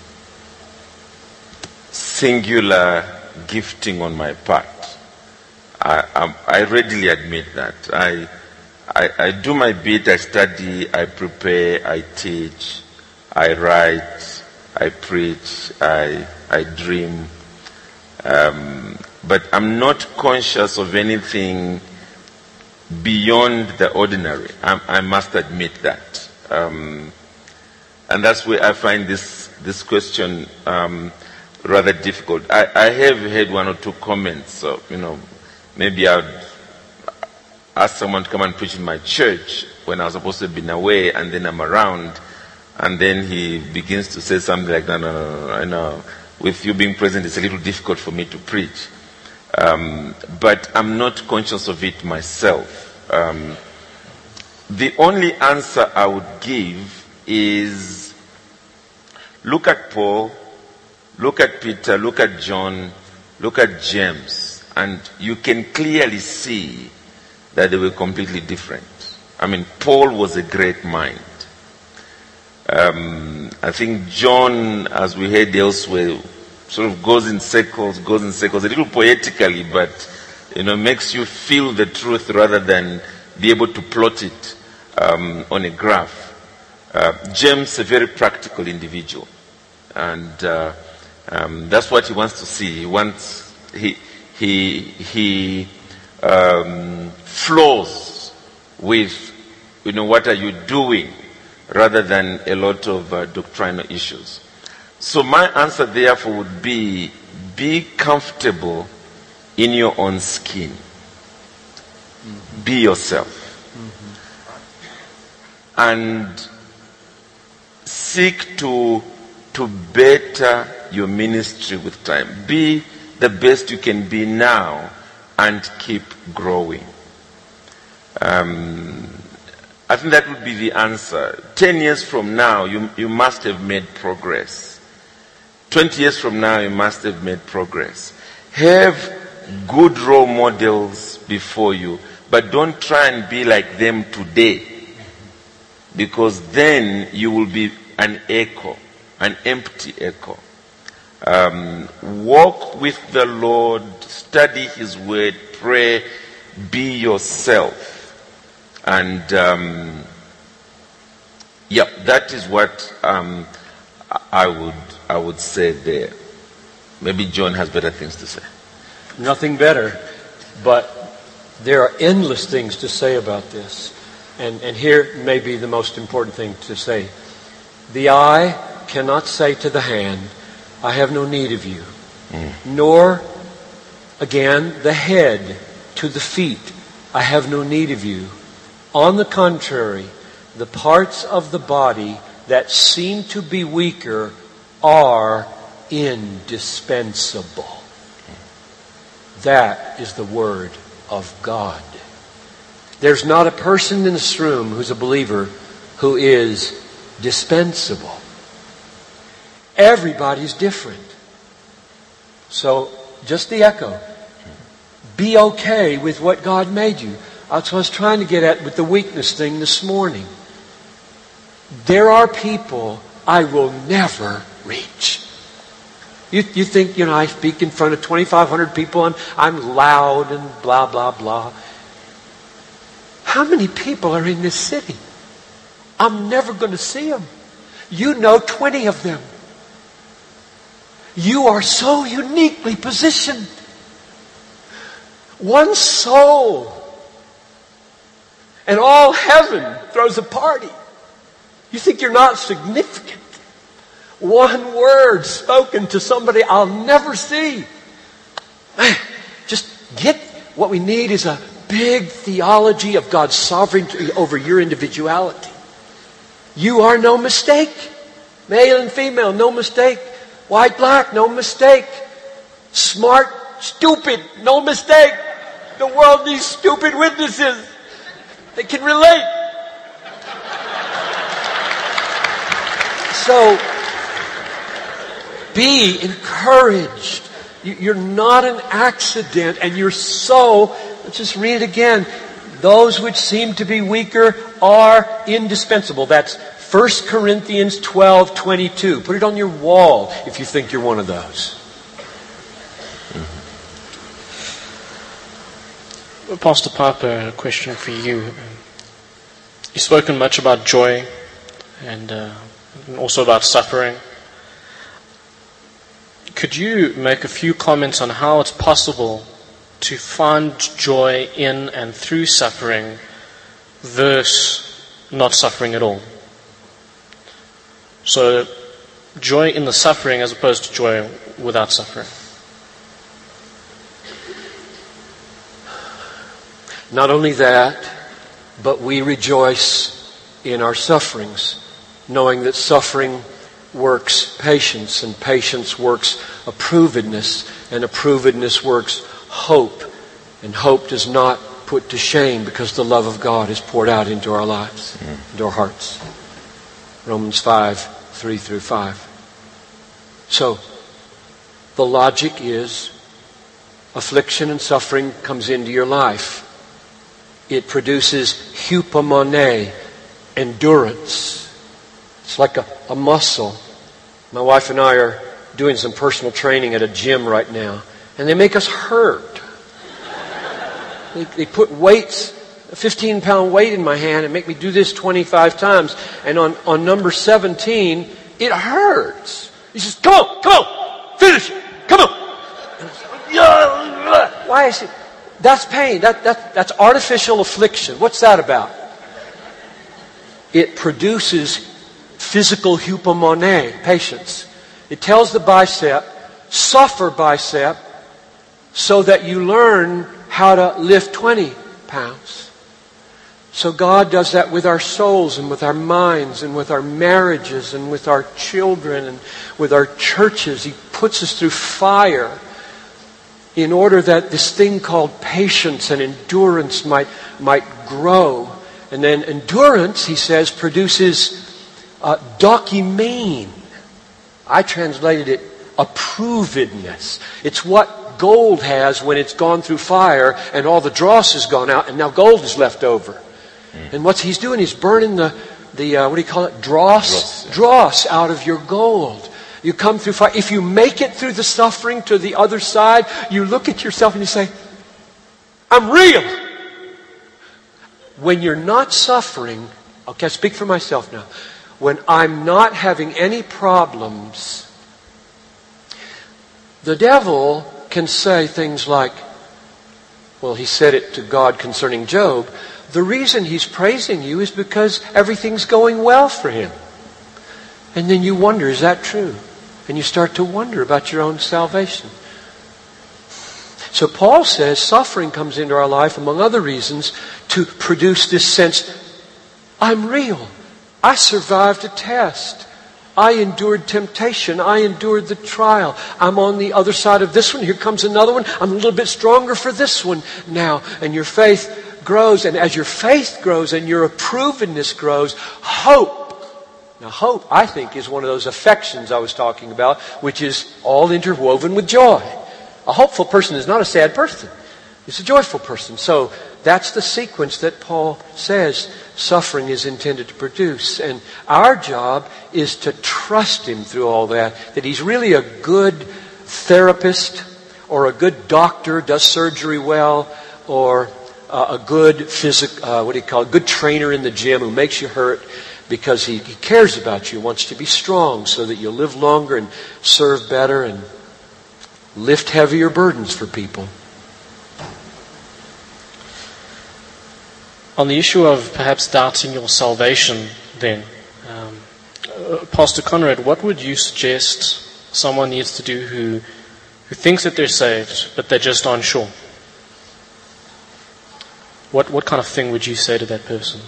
singular gifting on my part. I, I, I readily admit that. I, I, I do my bit, I study, I prepare, I teach, I write, I preach, I, I dream. Um, but I'm not conscious of anything beyond the ordinary. I, I must admit that. Um, and that's where I find this, this question um, rather difficult. I, I have had one or two comments, so, you know, maybe I'd ask someone to come and preach in my church when I was supposed to have been away, and then I'm around, and then he begins to say something like, no, no, no, no, I know. With you being present, it's a little difficult for me to preach. Um, but I'm not conscious of it myself. Um, the only answer I would give is look at Paul, look at Peter, look at John, look at James, and you can clearly see that they were completely different. I mean, Paul was a great mind. Um, I think John, as we heard elsewhere, sort of goes in circles, goes in circles, a little poetically, but, you know, makes you feel the truth rather than be able to plot it um, on a graph. Uh, James, a very practical individual, and uh, um, that's what he wants to see. He wants, he, he, he um, flows with, you know, what are you doing, rather than a lot of uh, doctrinal issues. So my answer therefore would be, be comfortable in your own skin. Mm-hmm. Be yourself. Mm-hmm. And seek to, to better your ministry with time. Be the best you can be now and keep growing. Um, I think that would be the answer. Ten years from now, you, you must have made progress. Twenty years from now, you must have made progress. Have good role models before you, but don't try and be like them today, because then you will be an echo, an empty echo. Um, walk with the Lord, study His Word, pray, be yourself. And um, yeah, that is what um, I would I would say there. Maybe John has better things to say. Nothing better, but there are endless things to say about this. And, and here may be the most important thing to say. The eye cannot say to the hand, I have no need of you. Mm. Nor, again, the head to the feet, I have no need of you. On the contrary, the parts of the body that seem to be weaker are indispensable. That is the Word of God. There's not a person in this room who's a believer who is dispensable. Everybody's different. So, just the echo. Be okay with what God made you. That's what I was trying to get at with the weakness thing this morning. There are people I will never reach. You, you think, you know, I speak in front of twenty-five hundred people and I'm loud and blah, blah, blah. How many people are in this city? I'm never going to see them. You know twenty of them. You are so uniquely positioned. One soul. And all heaven throws a party. You think you're not significant. One word spoken to somebody I'll never see. Man, just get what we need is a big theology of God's sovereignty over your individuality. You are no mistake. Male and female, no mistake. White, black, no mistake. Smart, stupid, no mistake. The world needs stupid witnesses. They can relate. So, be encouraged. You're not an accident, and you're so, let's just read it again. Those which seem to be weaker are indispensable. That's First Corinthians twelve twenty-two. Put it on your wall if you think you're one of those. Pastor Piper, a question for you. You've spoken much about joy and, uh, and also about suffering. Could you make a few comments on how it's possible to find joy in and through suffering versus not suffering at all? So, joy in the suffering as opposed to joy without suffering. Not only that, but we rejoice in our sufferings, knowing that suffering works patience, and patience works approvedness, and approvedness works hope. And hope does not put to shame because the love of God is poured out into our lives, mm. into our hearts. Romans five, three through five. So, the logic is affliction and suffering comes into your life. It produces hupomone, endurance. It's like a, a muscle. My wife and I are doing some personal training at a gym right now, and they make us hurt. They, they put weights, a fifteen pound weight in my hand and make me do this twenty-five times. And on, on number seventeen, it hurts. He says, come on, come on, finish it, come on. Why is it? That's pain. That, that, that's artificial affliction. What's that about? It produces physical hupomone, patience. It tells the bicep, suffer bicep, so that you learn how to lift twenty pounds. So God does that with our souls and with our minds and with our marriages and with our children and with our churches. He puts us through fire in order that this thing called patience and endurance might, might grow. And then endurance, he says, produces uh, documen. I translated it approvedness. It's what gold has when it's gone through fire and all the dross has gone out and now gold is left over. Mm. And what he's doing, he's burning the, the uh, what do you call it? Dross, dross, yeah. dross out of your gold. You come through fire. If you make it through the suffering to the other side, you look at yourself and you say, I'm real. When you're not suffering, okay, I speak for myself now. When I'm not having any problems, the devil can say things like, well, he said it to God concerning Job, the reason he's praising you is because everything's going well for him. And then you wonder, is that true? And you start to wonder about your own salvation. So Paul says suffering comes into our life, among other reasons, to produce this sense, I'm real. I survived a test. I endured temptation. I endured the trial. I'm on the other side of this one. Here comes another one. I'm a little bit stronger for this one now. And your faith grows. And as your faith grows and your approvenness grows, hope. Now hope, I think, is one of those affections I was talking about, which is all interwoven with joy. A hopeful person is not a sad person. It's a joyful person. So that's the sequence that Paul says suffering is intended to produce. And our job is to trust him through all that. That he's really a good therapist or a good doctor, does surgery well, or uh, a good physic, uh, what do you call it, good trainer in the gym who makes you hurt because he, he cares about you, wants to be strong so that you'll live longer and serve better and lift heavier burdens for people. On the issue of perhaps doubting your salvation then, um, uh, Pastor Conrad, what would you suggest someone needs to do who, who thinks that they're saved, but they're just unsure? What, what kind of thing would you say to that person?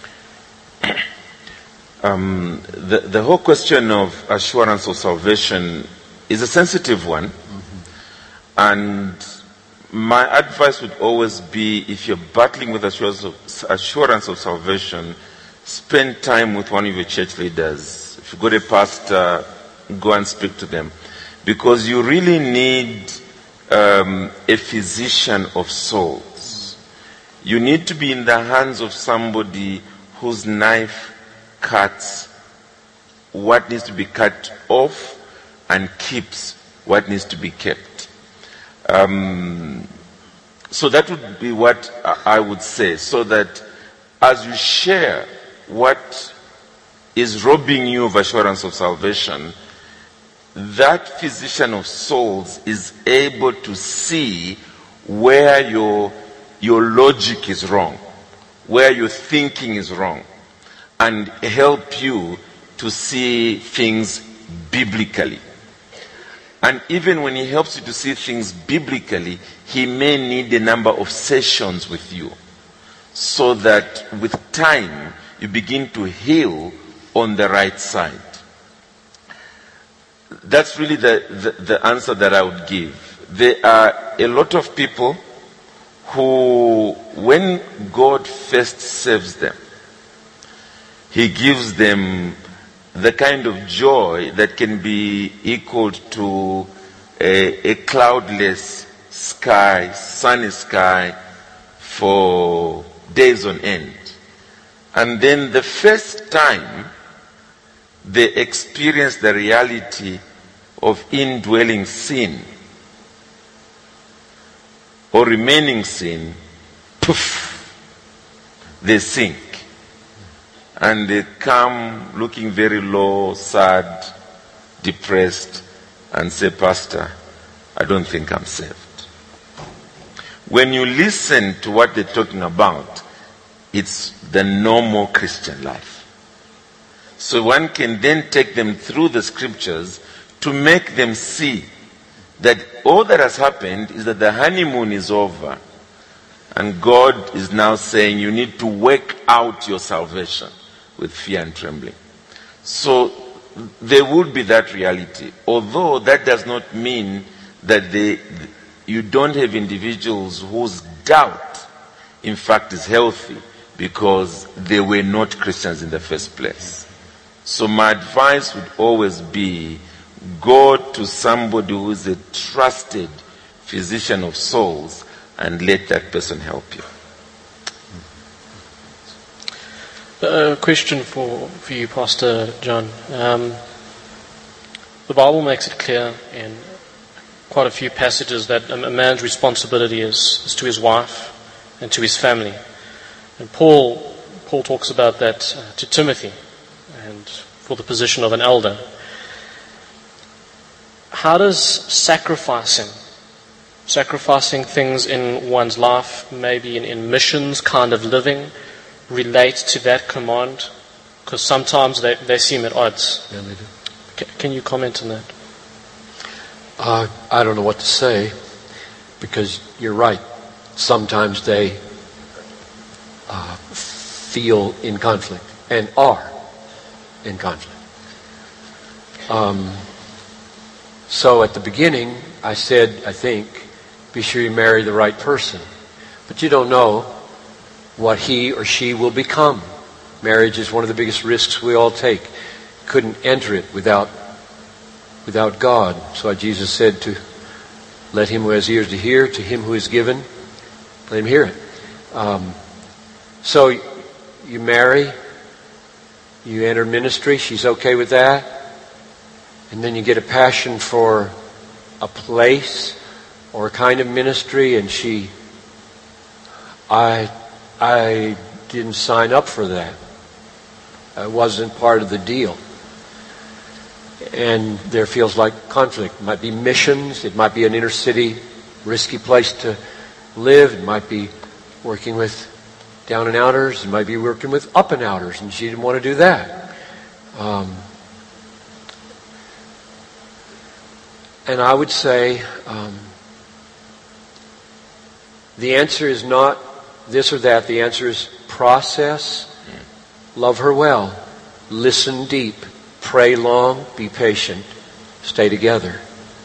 Um, the, the whole question of assurance of salvation is a sensitive one. Mm-hmm. And my advice would always be, if you're battling with assurance of, assurance of salvation, spend time with one of your church leaders. If you go to a pastor, go and speak to them. Because you really need um, a physician of souls. You need to be in the hands of somebody whose knife cuts what needs to be cut off and keeps what needs to be kept. Um, so that would be what I would say, so that as you share what is robbing you of assurance of salvation, that physician of souls is able to see where your, your logic is wrong, where your thinking is wrong, and help you to see things biblically. And even when he helps you to see things biblically, he may need a number of sessions with you, so that with time you begin to heal on the right side. That's really the, the, the answer that I would give. There are a lot of people who, when God first saves them, he gives them the kind of joy that can be equaled to a, a cloudless sky, sunny sky for days on end. And then the first time they experience the reality of indwelling sin or remaining sin, poof, they sink. And they come looking very low, sad, depressed, and say, Pastor, I don't think I'm saved. When you listen to what they're talking about, it's the normal Christian life. So one can then take them through the scriptures to make them see that all that has happened is that the honeymoon is over. And God is now saying you need to work out your salvation with fear and trembling. So there would be that reality. Although that does not mean that they, you don't have individuals whose doubt, in fact, is healthy because they were not Christians in the first place. So my advice would always be, go to somebody who is a trusted physician of souls and let that person help you. A question for, for you, Pastor John. Um, the Bible makes it clear in quite a few passages that a man's responsibility is, is to his wife and to his family. And Paul, Paul talks about that uh, to Timothy and for the position of an elder. How does sacrificing, sacrificing things in one's life, maybe in, in missions kind of living, relate to that command? Because sometimes they, they seem at odds. Yeah, they do. C- can you comment on that? Uh, I don't know what to say, because you're right. Sometimes they uh, feel in conflict and are in conflict. Um, so at the beginning, I said, I think, be sure you marry the right person. But you don't know what he or she will become. Marriage is one of the biggest risks we all take. Couldn't enter it without without God. So Jesus said to let him who has ears to hear, to him who is given, let him hear it. Um, so you marry, you enter ministry, she's okay with that, and then you get a passion for a place or a kind of ministry, and she, I, I didn't sign up for that. It wasn't part of the deal. And there feels like conflict. It might be missions. It might be an inner city, risky place to live. It might be working with down and outers. It might be working with up and outers. And she didn't want to do that. Um, and I would say um, the answer is not this or that. The answer is process. Love her well. Listen deep. Pray long, be patient, stay together.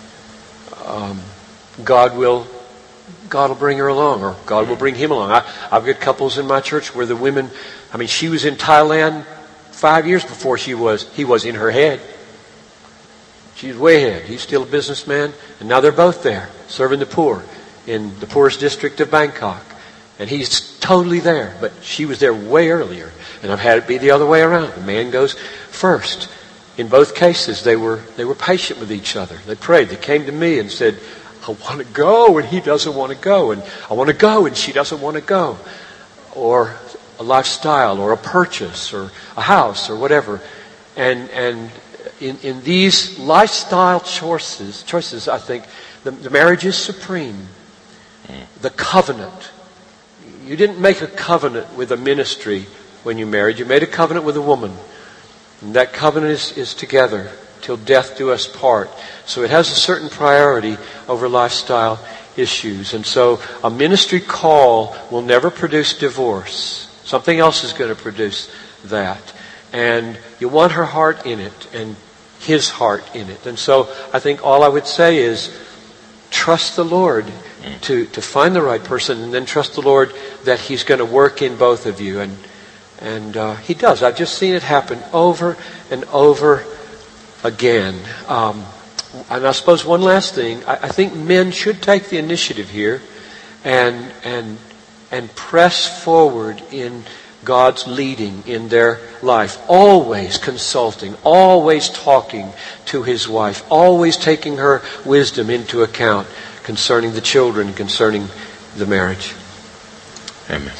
Um, God will, God will bring her along, or God will bring him along. I, I've got couples in my church where the women, I mean, she was in Thailand five years before she was, he was in her head. She's way ahead. He's still a businessman, and now they're both there, serving the poor in the poorest district of Bangkok. And he's totally there, but she was there way earlier. And I've had it be the other way around. The man goes first. In both cases, they were they were patient with each other. They prayed. They came to me and said, I want to go, and he doesn't want to go. And I want to go, and she doesn't want to go. Or a lifestyle, or a purchase, or a house, or whatever. And and in, in these lifestyle choices, choices, I think, the, the marriage is supreme. The covenant. You didn't make a covenant with a ministry when you married. You made a covenant with a woman. And that covenant is, is together till death do us part. So it has a certain priority over lifestyle issues. And so a ministry call will never produce divorce. Something else is going to produce that. And you want her heart in it and his heart in it. And so I think all I would say is trust the Lord to, to find the right person, and then trust the Lord that he's going to work in both of you. And And uh, he does. I've just seen it happen over and over again. Um, and I suppose one last thing. I, I think men should take the initiative here and and and press forward in God's leading in their life. Always consulting, always talking to his wife, always taking her wisdom into account concerning the children, concerning the marriage. Amen.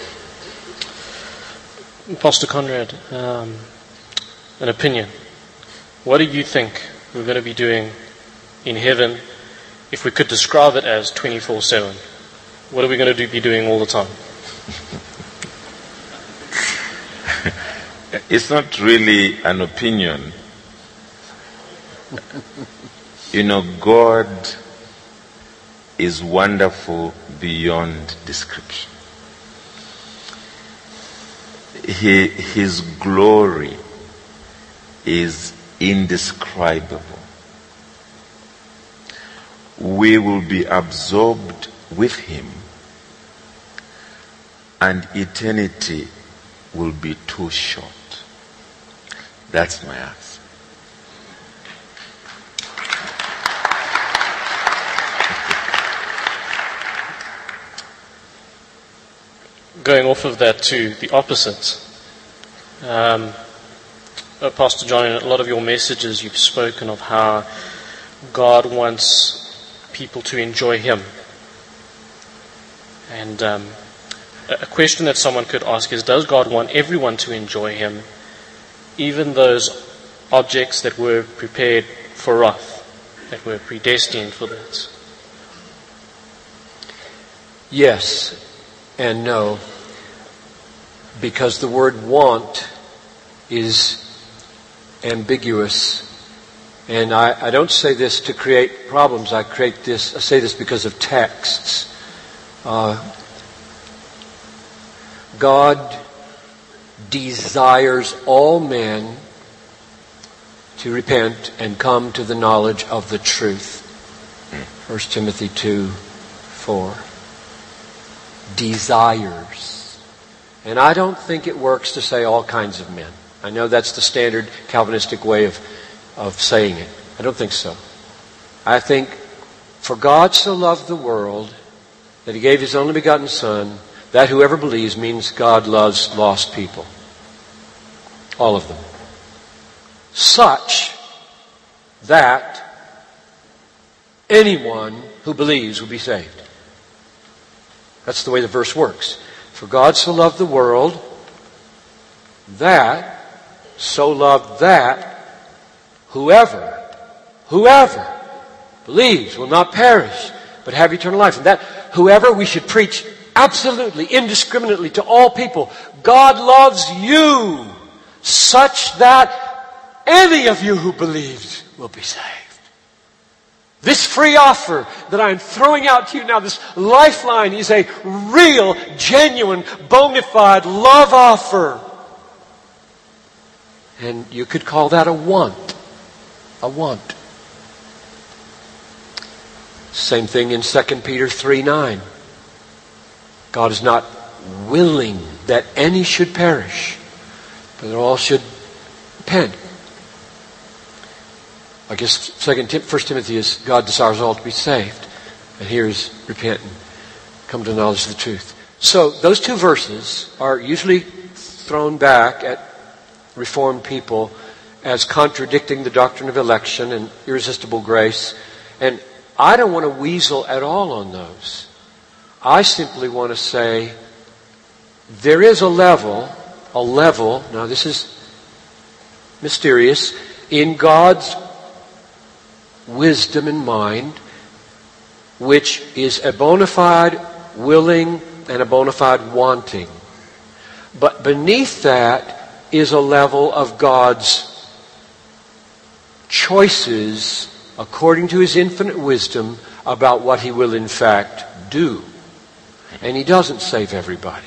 Pastor Conrad, um, an opinion. What do you think we're going to be doing in heaven if we could describe it as twenty-four seven? What are we going to do, be doing all the time? It's not really an opinion. You know, God is wonderful beyond description. he, his glory is indescribable. We will be absorbed with him, and eternity will be too short. That's my answer. Going off of that to the opposite, um, uh, Pastor John, in a lot of your messages you've spoken of how God wants people to enjoy him. And um, a question that someone could ask is, does God want everyone to enjoy him, even those objects that were prepared for wrath, that were predestined for that? Yes and no, because the word want is ambiguous. And I, I don't say this to create problems. I create this. I say this because of texts. Uh, God desires all men to repent and come to the knowledge of the truth. First Timothy two four. Desires. And I don't think it works to say all kinds of men. I know that's the standard Calvinistic way of, of saying it. I don't think so. I think, for God so loved the world that he gave his only begotten Son, that whoever believes means God loves lost people. All of them. Such that anyone who believes will be saved. That's the way the verse works. For God so loved the world that, so loved that, whoever, whoever believes will not perish, but have eternal life. And that whoever, we should preach absolutely, indiscriminately to all people. God loves you such that any of you who believes will be saved. This free offer that I'm throwing out to you now, this lifeline, is a real, genuine, bona fide love offer. And you could call that a want. A want. Same thing in Second Peter three nine. God is not willing that any should perish, but that all should repent. I guess Second First Timothy is God desires all to be saved. And here is repent and come to the knowledge of the truth. So those two verses are usually thrown back at Reformed people as contradicting the doctrine of election and irresistible grace. And I don't want to weasel at all on those. I simply want to say there is a level, a level, now this is mysterious, in God's wisdom and mind, which is a bona fide willing and a bona fide wanting. But beneath that is a level of God's choices according to his infinite wisdom about what he will in fact do. And he doesn't save everybody.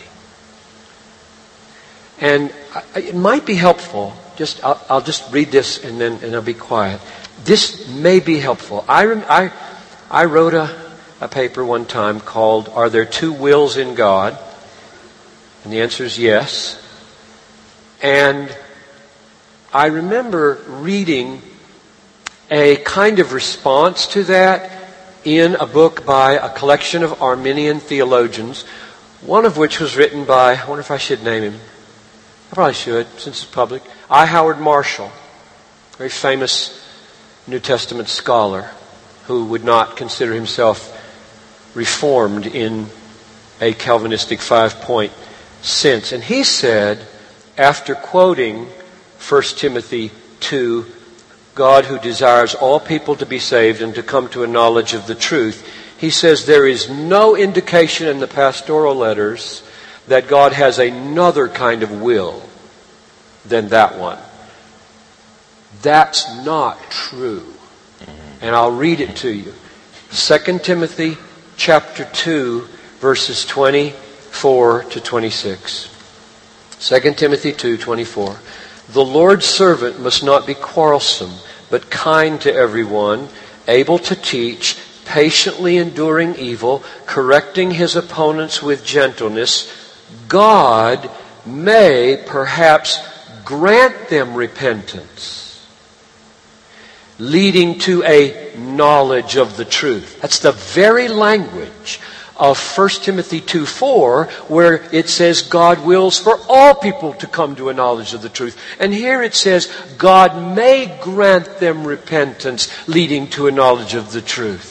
And it might be helpful, just I'll, I'll just read this and then and I'll be quiet. This may be helpful. I, rem, I, I wrote a, a paper one time called, Are There Two Wills in God? And the answer is yes. And I remember reading a kind of response to that in a book by a collection of Arminian theologians, one of which was written by, I wonder if I should name him. I probably should, since it's public. I. Howard Marshall, very famous New Testament scholar who would not consider himself reformed in a Calvinistic five-point sense. And he said, after quoting First Timothy two, God who desires all people to be saved and to come to a knowledge of the truth, he says there is no indication in the pastoral letters that God has another kind of will than that one. That's not true. And I'll read it to you. Second Timothy chapter two, verses twenty-four to twenty-six. Second Timothy two twenty-four. The Lord's servant must not be quarrelsome, but kind to everyone, able to teach, patiently enduring evil, correcting his opponents with gentleness. God may perhaps grant them repentance, leading to a knowledge of the truth. That's the very language of First Timothy two four, where it says God wills for all people to come to a knowledge of the truth. And here it says God may grant them repentance, leading to a knowledge of the truth.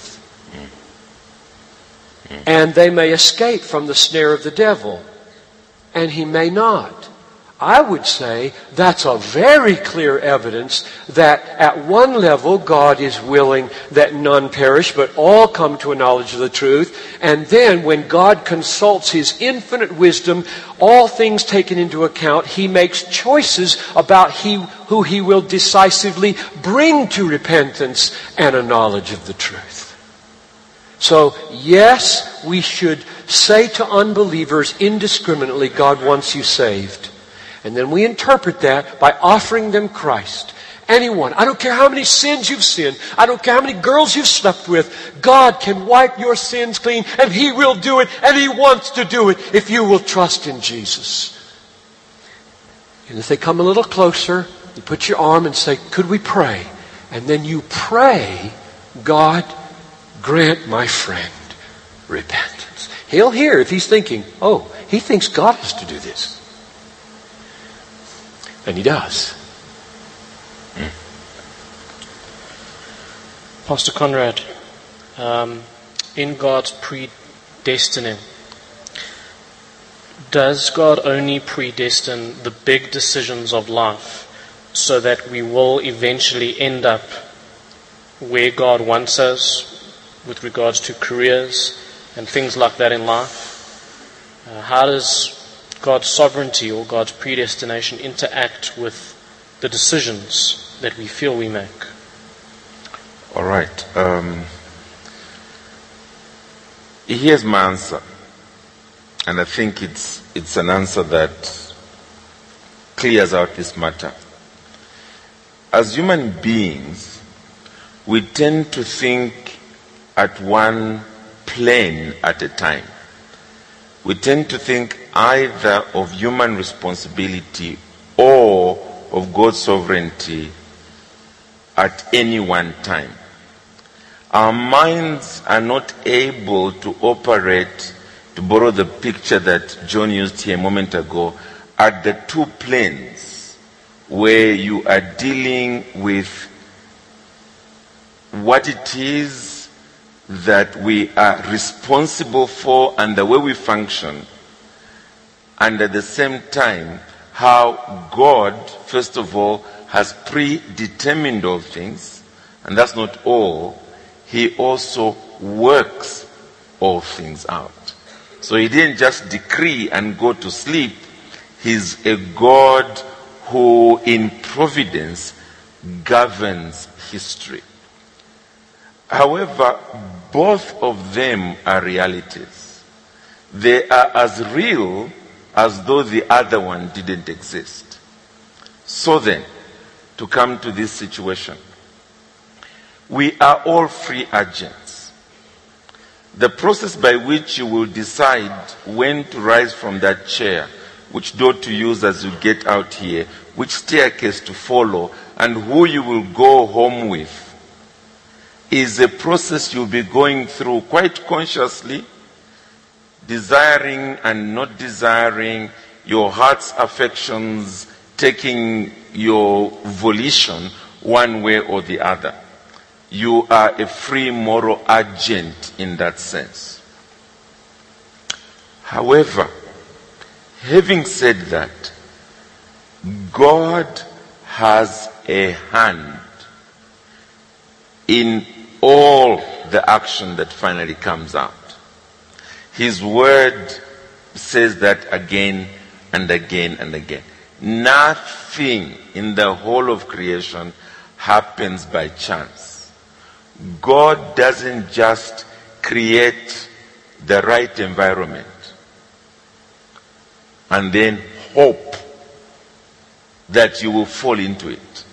And they may escape from the snare of the devil. And he may not. I would say that's a very clear evidence that at one level God is willing that none perish, but all come to a knowledge of the truth. And then when God consults His infinite wisdom, all things taken into account, He makes choices about he, who He will decisively bring to repentance and a knowledge of the truth. So, yes, we should say to unbelievers indiscriminately, God wants you saved. And then we interpret that by offering them Christ. Anyone, I don't care how many sins you've sinned, I don't care how many girls you've slept with, God can wipe your sins clean, and He will do it, and He wants to do it if you will trust in Jesus. And if they come a little closer, you put your arm and say, could we pray? And then you pray, God, grant my friend repentance. He'll hear if he's thinking, oh, he thinks God has to do this. And He does. Mm. Pastor Conrad, um, in God's predestining, does God only predestine the big decisions of life so that we will eventually end up where God wants us with regards to careers and things like that in life? Uh, how does God's sovereignty or God's predestination interact with the decisions that we feel we make? All right. Um, here's my answer. And I think it's it's an answer that clears out this matter. As human beings, we tend to think at one plane at a time. We tend to think either of human responsibility or of God's sovereignty at any one time. Our minds are not able to operate, to borrow the picture that John used here a moment ago, at the two planes where you are dealing with what it is that we are responsible for and the way we function, and at the same time how God, first of all, has predetermined all things, and that's not all. He also works all things out. So He didn't just decree and go to sleep. He's a God who in providence governs history. However, both of them are realities. They are as real as though the other one didn't exist. So then, to come to this situation, we are all free agents. The process by which you will decide when to rise from that chair, which door to use as you get out here, which staircase to follow, and who you will go home with, is a process you'll be going through quite consciously, desiring and not desiring, your heart's affections taking your volition one way or the other. You are a free moral agent in that sense. However, having said that, God has a hand in all the action that finally comes out. His word says that again and again and again. Nothing in the whole of creation happens by chance. God doesn't just create the right environment and then hope that you will fall into it.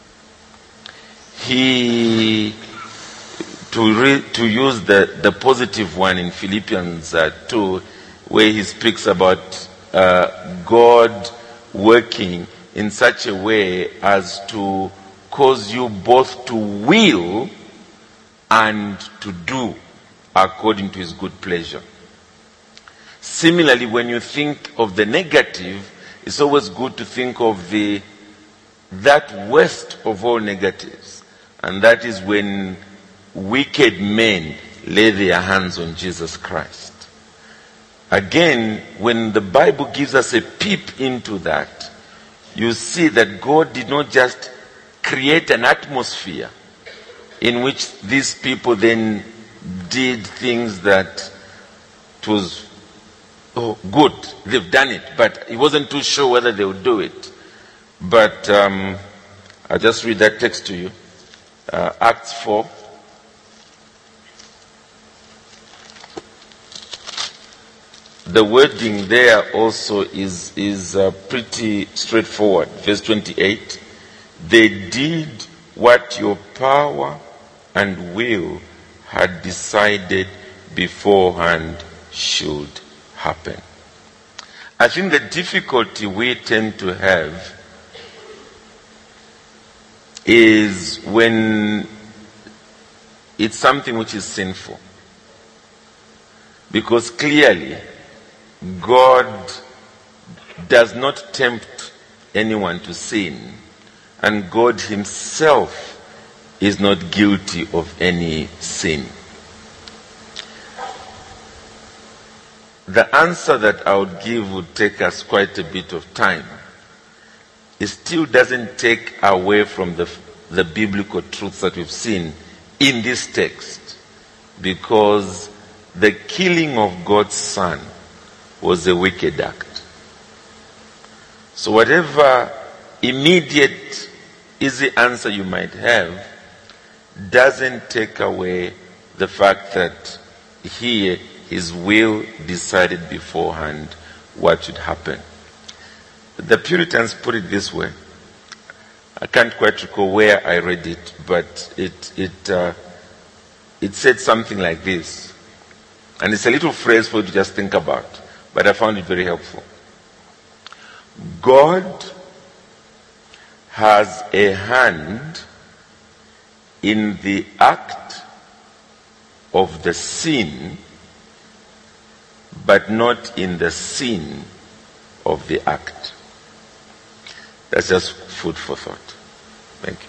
He, to, re, to use the, the positive one in Philippians uh, two, where he speaks about uh, God working in such a way as to cause you both to will and to do according to his good pleasure. Similarly, when you think of the negative, it's always good to think of the that worst of all negatives, and that is when wicked men lay their hands on Jesus Christ. Again, when the Bible gives us a peep into that, you see that God did not just create an atmosphere in which these people then did things that it was oh, good, they've done it, but he wasn't too sure whether they would do it. But um, I'll just read that text to you. Uh, Acts four. The wording there also is, is uh, pretty straightforward. Verse twenty-eight. They did what your power and will had decided beforehand should happen. I think the difficulty we tend to have is when it's something which is sinful. Because clearly, God does not tempt anyone to sin, and God himself is not guilty of any sin. The answer that I would give would take us quite a bit of time. It still doesn't take away from the, the biblical truths that we've seen in this text, because the killing of God's Son was a wicked act. So whatever immediate, easy answer you might have doesn't take away the fact that here his will decided beforehand what should happen. The Puritans put it this way. I can't quite recall where I read it, but it it uh, it said something like this. And it's a little phrase for you to just think about, but I found it very helpful. God has a hand in the act of the sin, but not in the sin of the act. That's just food for thought. Thank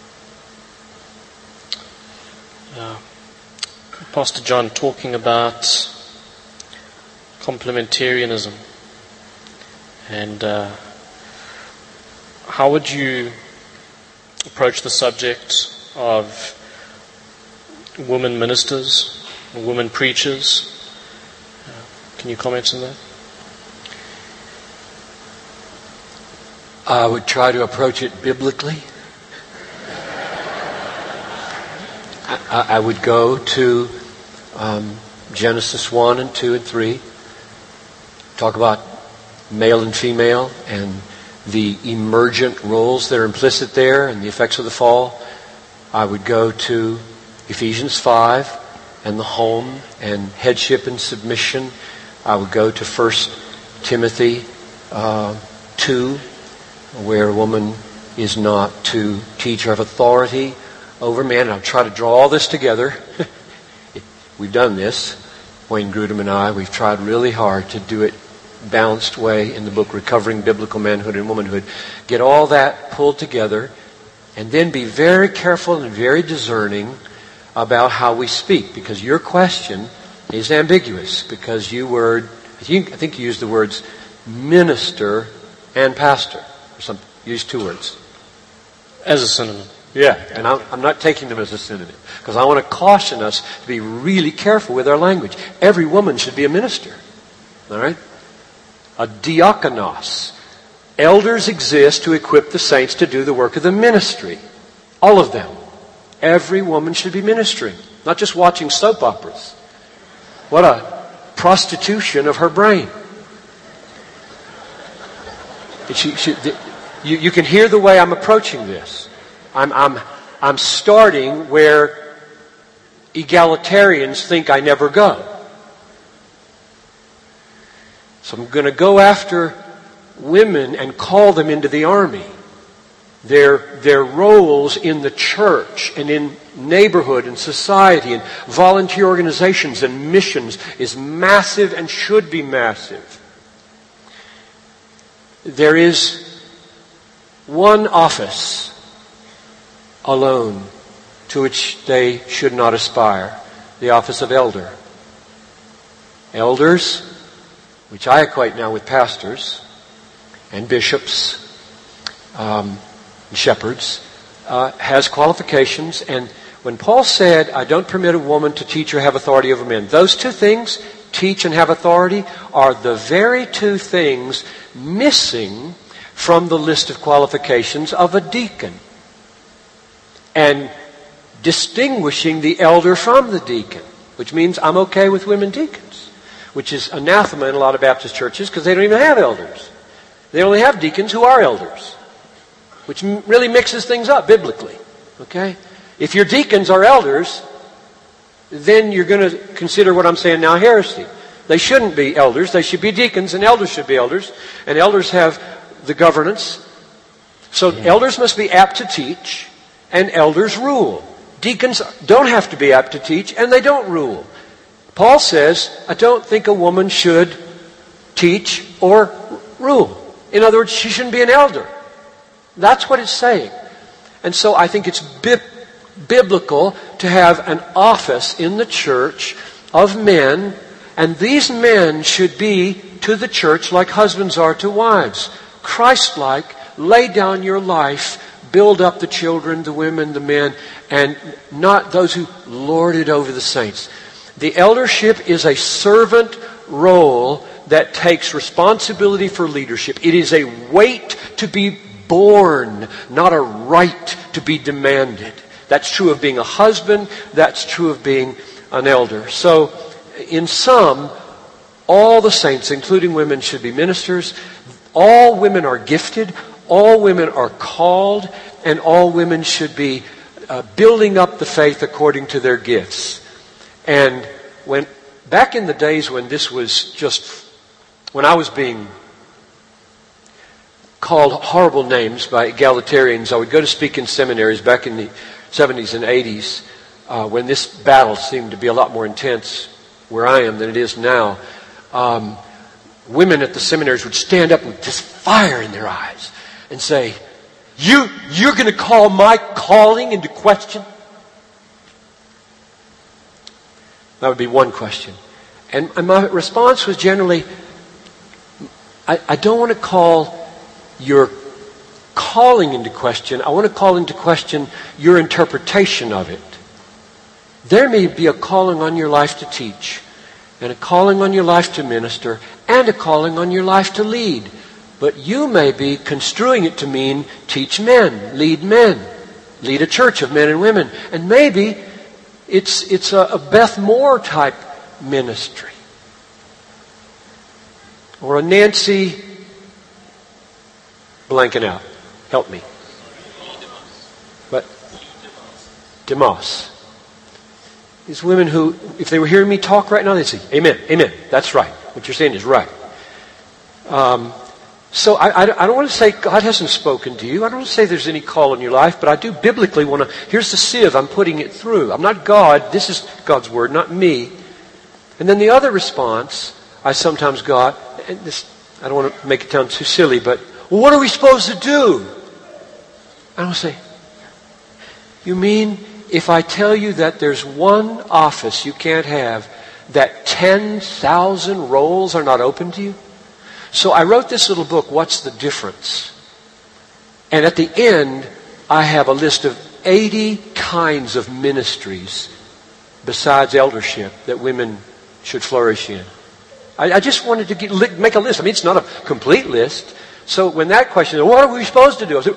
you. Uh, Pastor John, talking about complementarianism, and uh, how would you approach the subject of women ministers, women preachers? Uh, can you comment on that? I would try to approach it biblically. I, I would go to um, Genesis one and two and three, talk about male and female and the emergent roles that are implicit there and the effects of the fall. I would go to Ephesians five and the home and headship and submission. I would go to First Timothy uh, two, where a woman is not to teach or have authority over man. And I'll try to draw all this together. We've done this, Wayne Grudem and I. We've tried really hard to do it balanced way in the book Recovering Biblical Manhood and Womanhood. Get all that pulled together and then be very careful and very discerning about how we speak, because your question is ambiguous, because you word, I think you used the words minister and pastor. Or something. Use two words. As a synonym. Yeah, and I'm, I'm not taking them as a synonym, because I want to caution us to be really careful with our language. Every woman should be a minister. All right? A diakonos. Elders exist to equip the saints to do the work of the ministry. All of them. Every woman should be ministering, not just watching soap operas. What a prostitution of her brain. She, she, the, you, you can hear the way I'm approaching this. I'm, I'm, I'm starting where egalitarians think I never go. So I'm going to go after women and call them into the army. Their, their roles in the church and in neighborhood and society and volunteer organizations and missions is massive and should be massive. There is one office alone to which they should not aspire, the office of elder. Elders, which I equate now with pastors and bishops, um, and shepherds, uh, has qualifications. And when Paul said, I don't permit a woman to teach or have authority over men, those two things, teach and have authority, are the very two things missing from the list of qualifications of a deacon. And distinguishing the elder from the deacon, which means I'm okay with women deacons, which is anathema in a lot of Baptist churches because they don't even have elders. They only have deacons who are elders, which really mixes things up biblically. Okay? If your deacons are elders, then you're going to consider what I'm saying now heresy. They shouldn't be elders. They should be deacons, and elders should be elders. And elders have the governance. So elders must be apt to teach, and elders rule. Deacons don't have to be apt to teach, and they don't rule. Paul says, I don't think a woman should teach or rule. In other words, she shouldn't be an elder. That's what it's saying. And so I think it's bi- biblical to have an office in the church of men, and these men should be to the church like husbands are to wives. Christ-like, lay down your life, build up the children, the women, the men, and not those who lord it over the saints. The eldership is a servant role that takes responsibility for leadership. It is a weight to be borne, not a right to be demanded. That's true of being a husband. That's true of being an elder. So, in sum, all the saints, including women, should be ministers. All women are gifted. All women are called. And all women should be uh, building up the faith according to their gifts. And when back in the days when this was just, when I was being called horrible names by egalitarians, I would go to speak in seminaries back in the seventies and eighties, uh, when this battle seemed to be a lot more intense where I am than it is now. Um, women at the seminaries would stand up with this fire in their eyes and say, You, you're going to call my calling into question? That would be one question. And, and my response was generally, I, I don't want to call your calling into question. I want to call into question your interpretation of it. There may be a calling on your life to teach, and a calling on your life to minister, and a calling on your life to lead. But you may be construing it to mean teach men, lead men, lead a church of men and women. And maybe it's it's a, a Beth Moore type ministry. Or a Nancy blanking out. Help me. What? DeMoss. These women who, if they were hearing me talk right now, they'd say, Amen, amen. That's right. What you're saying is right. Um, So I, I, I don't want to say God hasn't spoken to you. I don't want to say there's any call in your life, but I do biblically want to, here's the sieve, I'm putting it through. I'm not God, this is God's word, not me. And then the other response I sometimes got, and this, I don't want to make it sound too silly, but, well, what are we supposed to do? I don't say, you mean if I tell you that there's one office you can't have, that ten thousand roles are not open to you? So I wrote this little book, What's the Difference? And at the end, I have a list of eighty kinds of ministries besides eldership that women should flourish in. I, I just wanted to get, make a list. I mean, it's not a complete list. So when that question, what are we supposed to do? I said,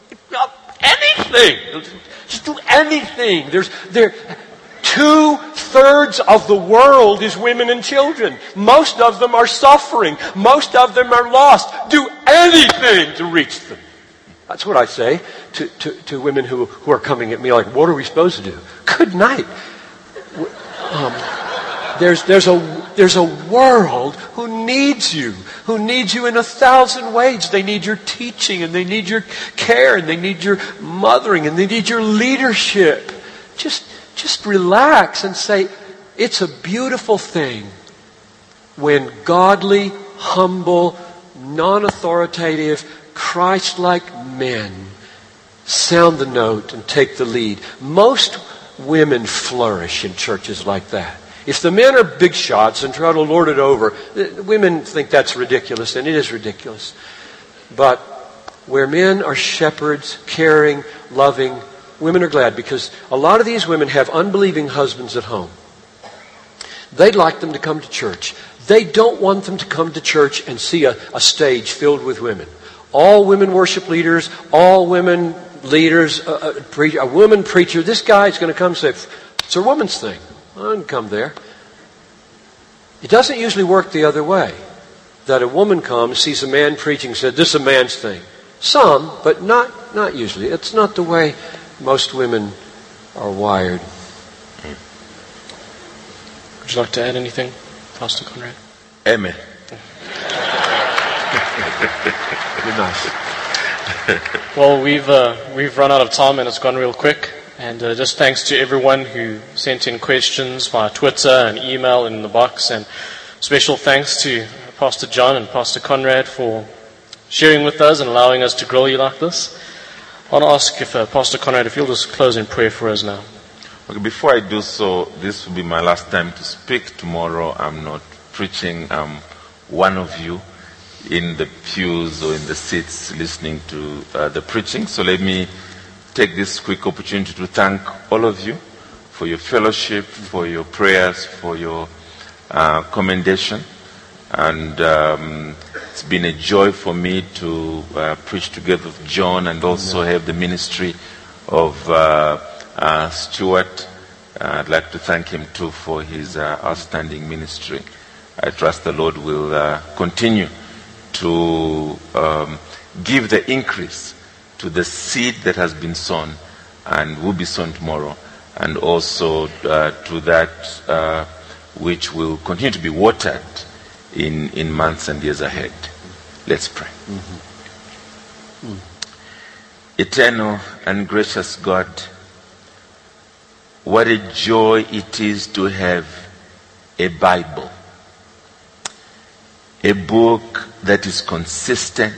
anything. Just do anything. There's there two Two-thirds of the world is women and children. Most of them are suffering. Most of them are lost. Do anything to reach them. That's what I say to, to, to women who, who are coming at me like, what are we supposed to do? Good night. Um, there's, there's, a, there's a world who needs you, who needs you in a thousand ways. They need your teaching, and they need your care, and they need your mothering, and they need your leadership. Just, just relax and say, it's a beautiful thing when godly, humble, non-authoritative, Christ-like men sound the note and take the lead. Most women flourish in churches like that. If the men are big shots and try to lord it over, women think that's ridiculous, and it is ridiculous. But where men are shepherds, caring, loving, women are glad, because a lot of these women have unbelieving husbands at home. They'd like them to come to church. They don't want them to come to church and see a, a stage filled with women. All women worship leaders, all women leaders, a, a, pre- a woman preacher. This guy is going to come and say, it's a woman's thing. I can come there. It doesn't usually work the other way. That a woman comes, sees a man preaching, said, this is a man's thing. Some, but not, not usually. It's not the way most women are wired. Would you like to add anything, Pastor Conrad? Amen. You're nice. Well, we've uh, we've run out of time, and it's gone real quick. And uh, just thanks to everyone who sent in questions via Twitter and email in the box. And special thanks to Pastor John and Pastor Conrad for sharing with us and allowing us to grill you like this. I want to ask if uh, Pastor Conrad, if you'll just close in prayer for us now. Okay, before I do so, this will be my last time to speak. Tomorrow I'm not preaching. I'm one of you in the pews or in the seats listening to uh, the preaching. So let me take this quick opportunity to thank all of you for your fellowship, for your prayers, for your uh, commendation. And um, it's been a joy for me to uh, preach together with John and also have the ministry of uh, uh, Stuart. Uh, I'd like to thank him too for his uh, outstanding ministry. I trust the Lord will uh, continue to um, give the increase to the seed that has been sown and will be sown tomorrow, and also uh, to that uh, which will continue to be watered in, in months and years ahead. Let's pray. Mm-hmm. Mm. Eternal and gracious God, what a joy it is to have a Bible, a book that is consistent,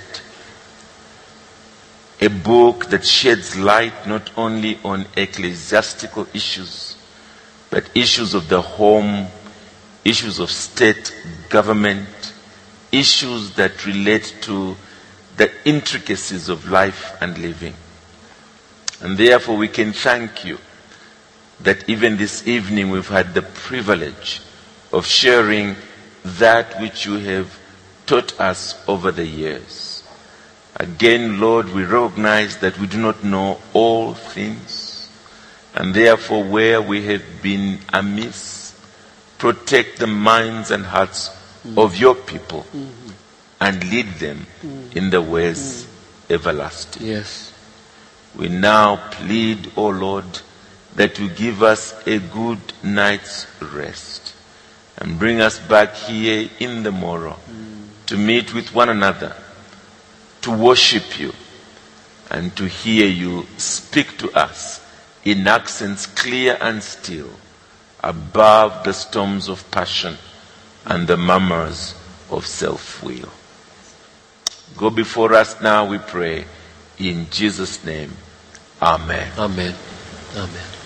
a book that sheds light not only on ecclesiastical issues, but issues of the home, issues of state government, issues that relate to the intricacies of life and living. And therefore we can thank you that even this evening we've had the privilege of sharing that which you have taught us over the years. Again, Lord, we recognize that we do not know all things, and therefore where we have been amiss, protect the minds and hearts mm. of your people mm-hmm. and lead them mm. in the ways mm. everlasting. Yes. We now plead, O Lord, that you give us a good night's rest and bring us back here in the morrow mm. to meet with one another, to worship you, and to hear you speak to us in accents clear and still, above the storms of passion and the murmurs of self-will. Go before us now, we pray, in Jesus' name. Amen. Amen. Amen.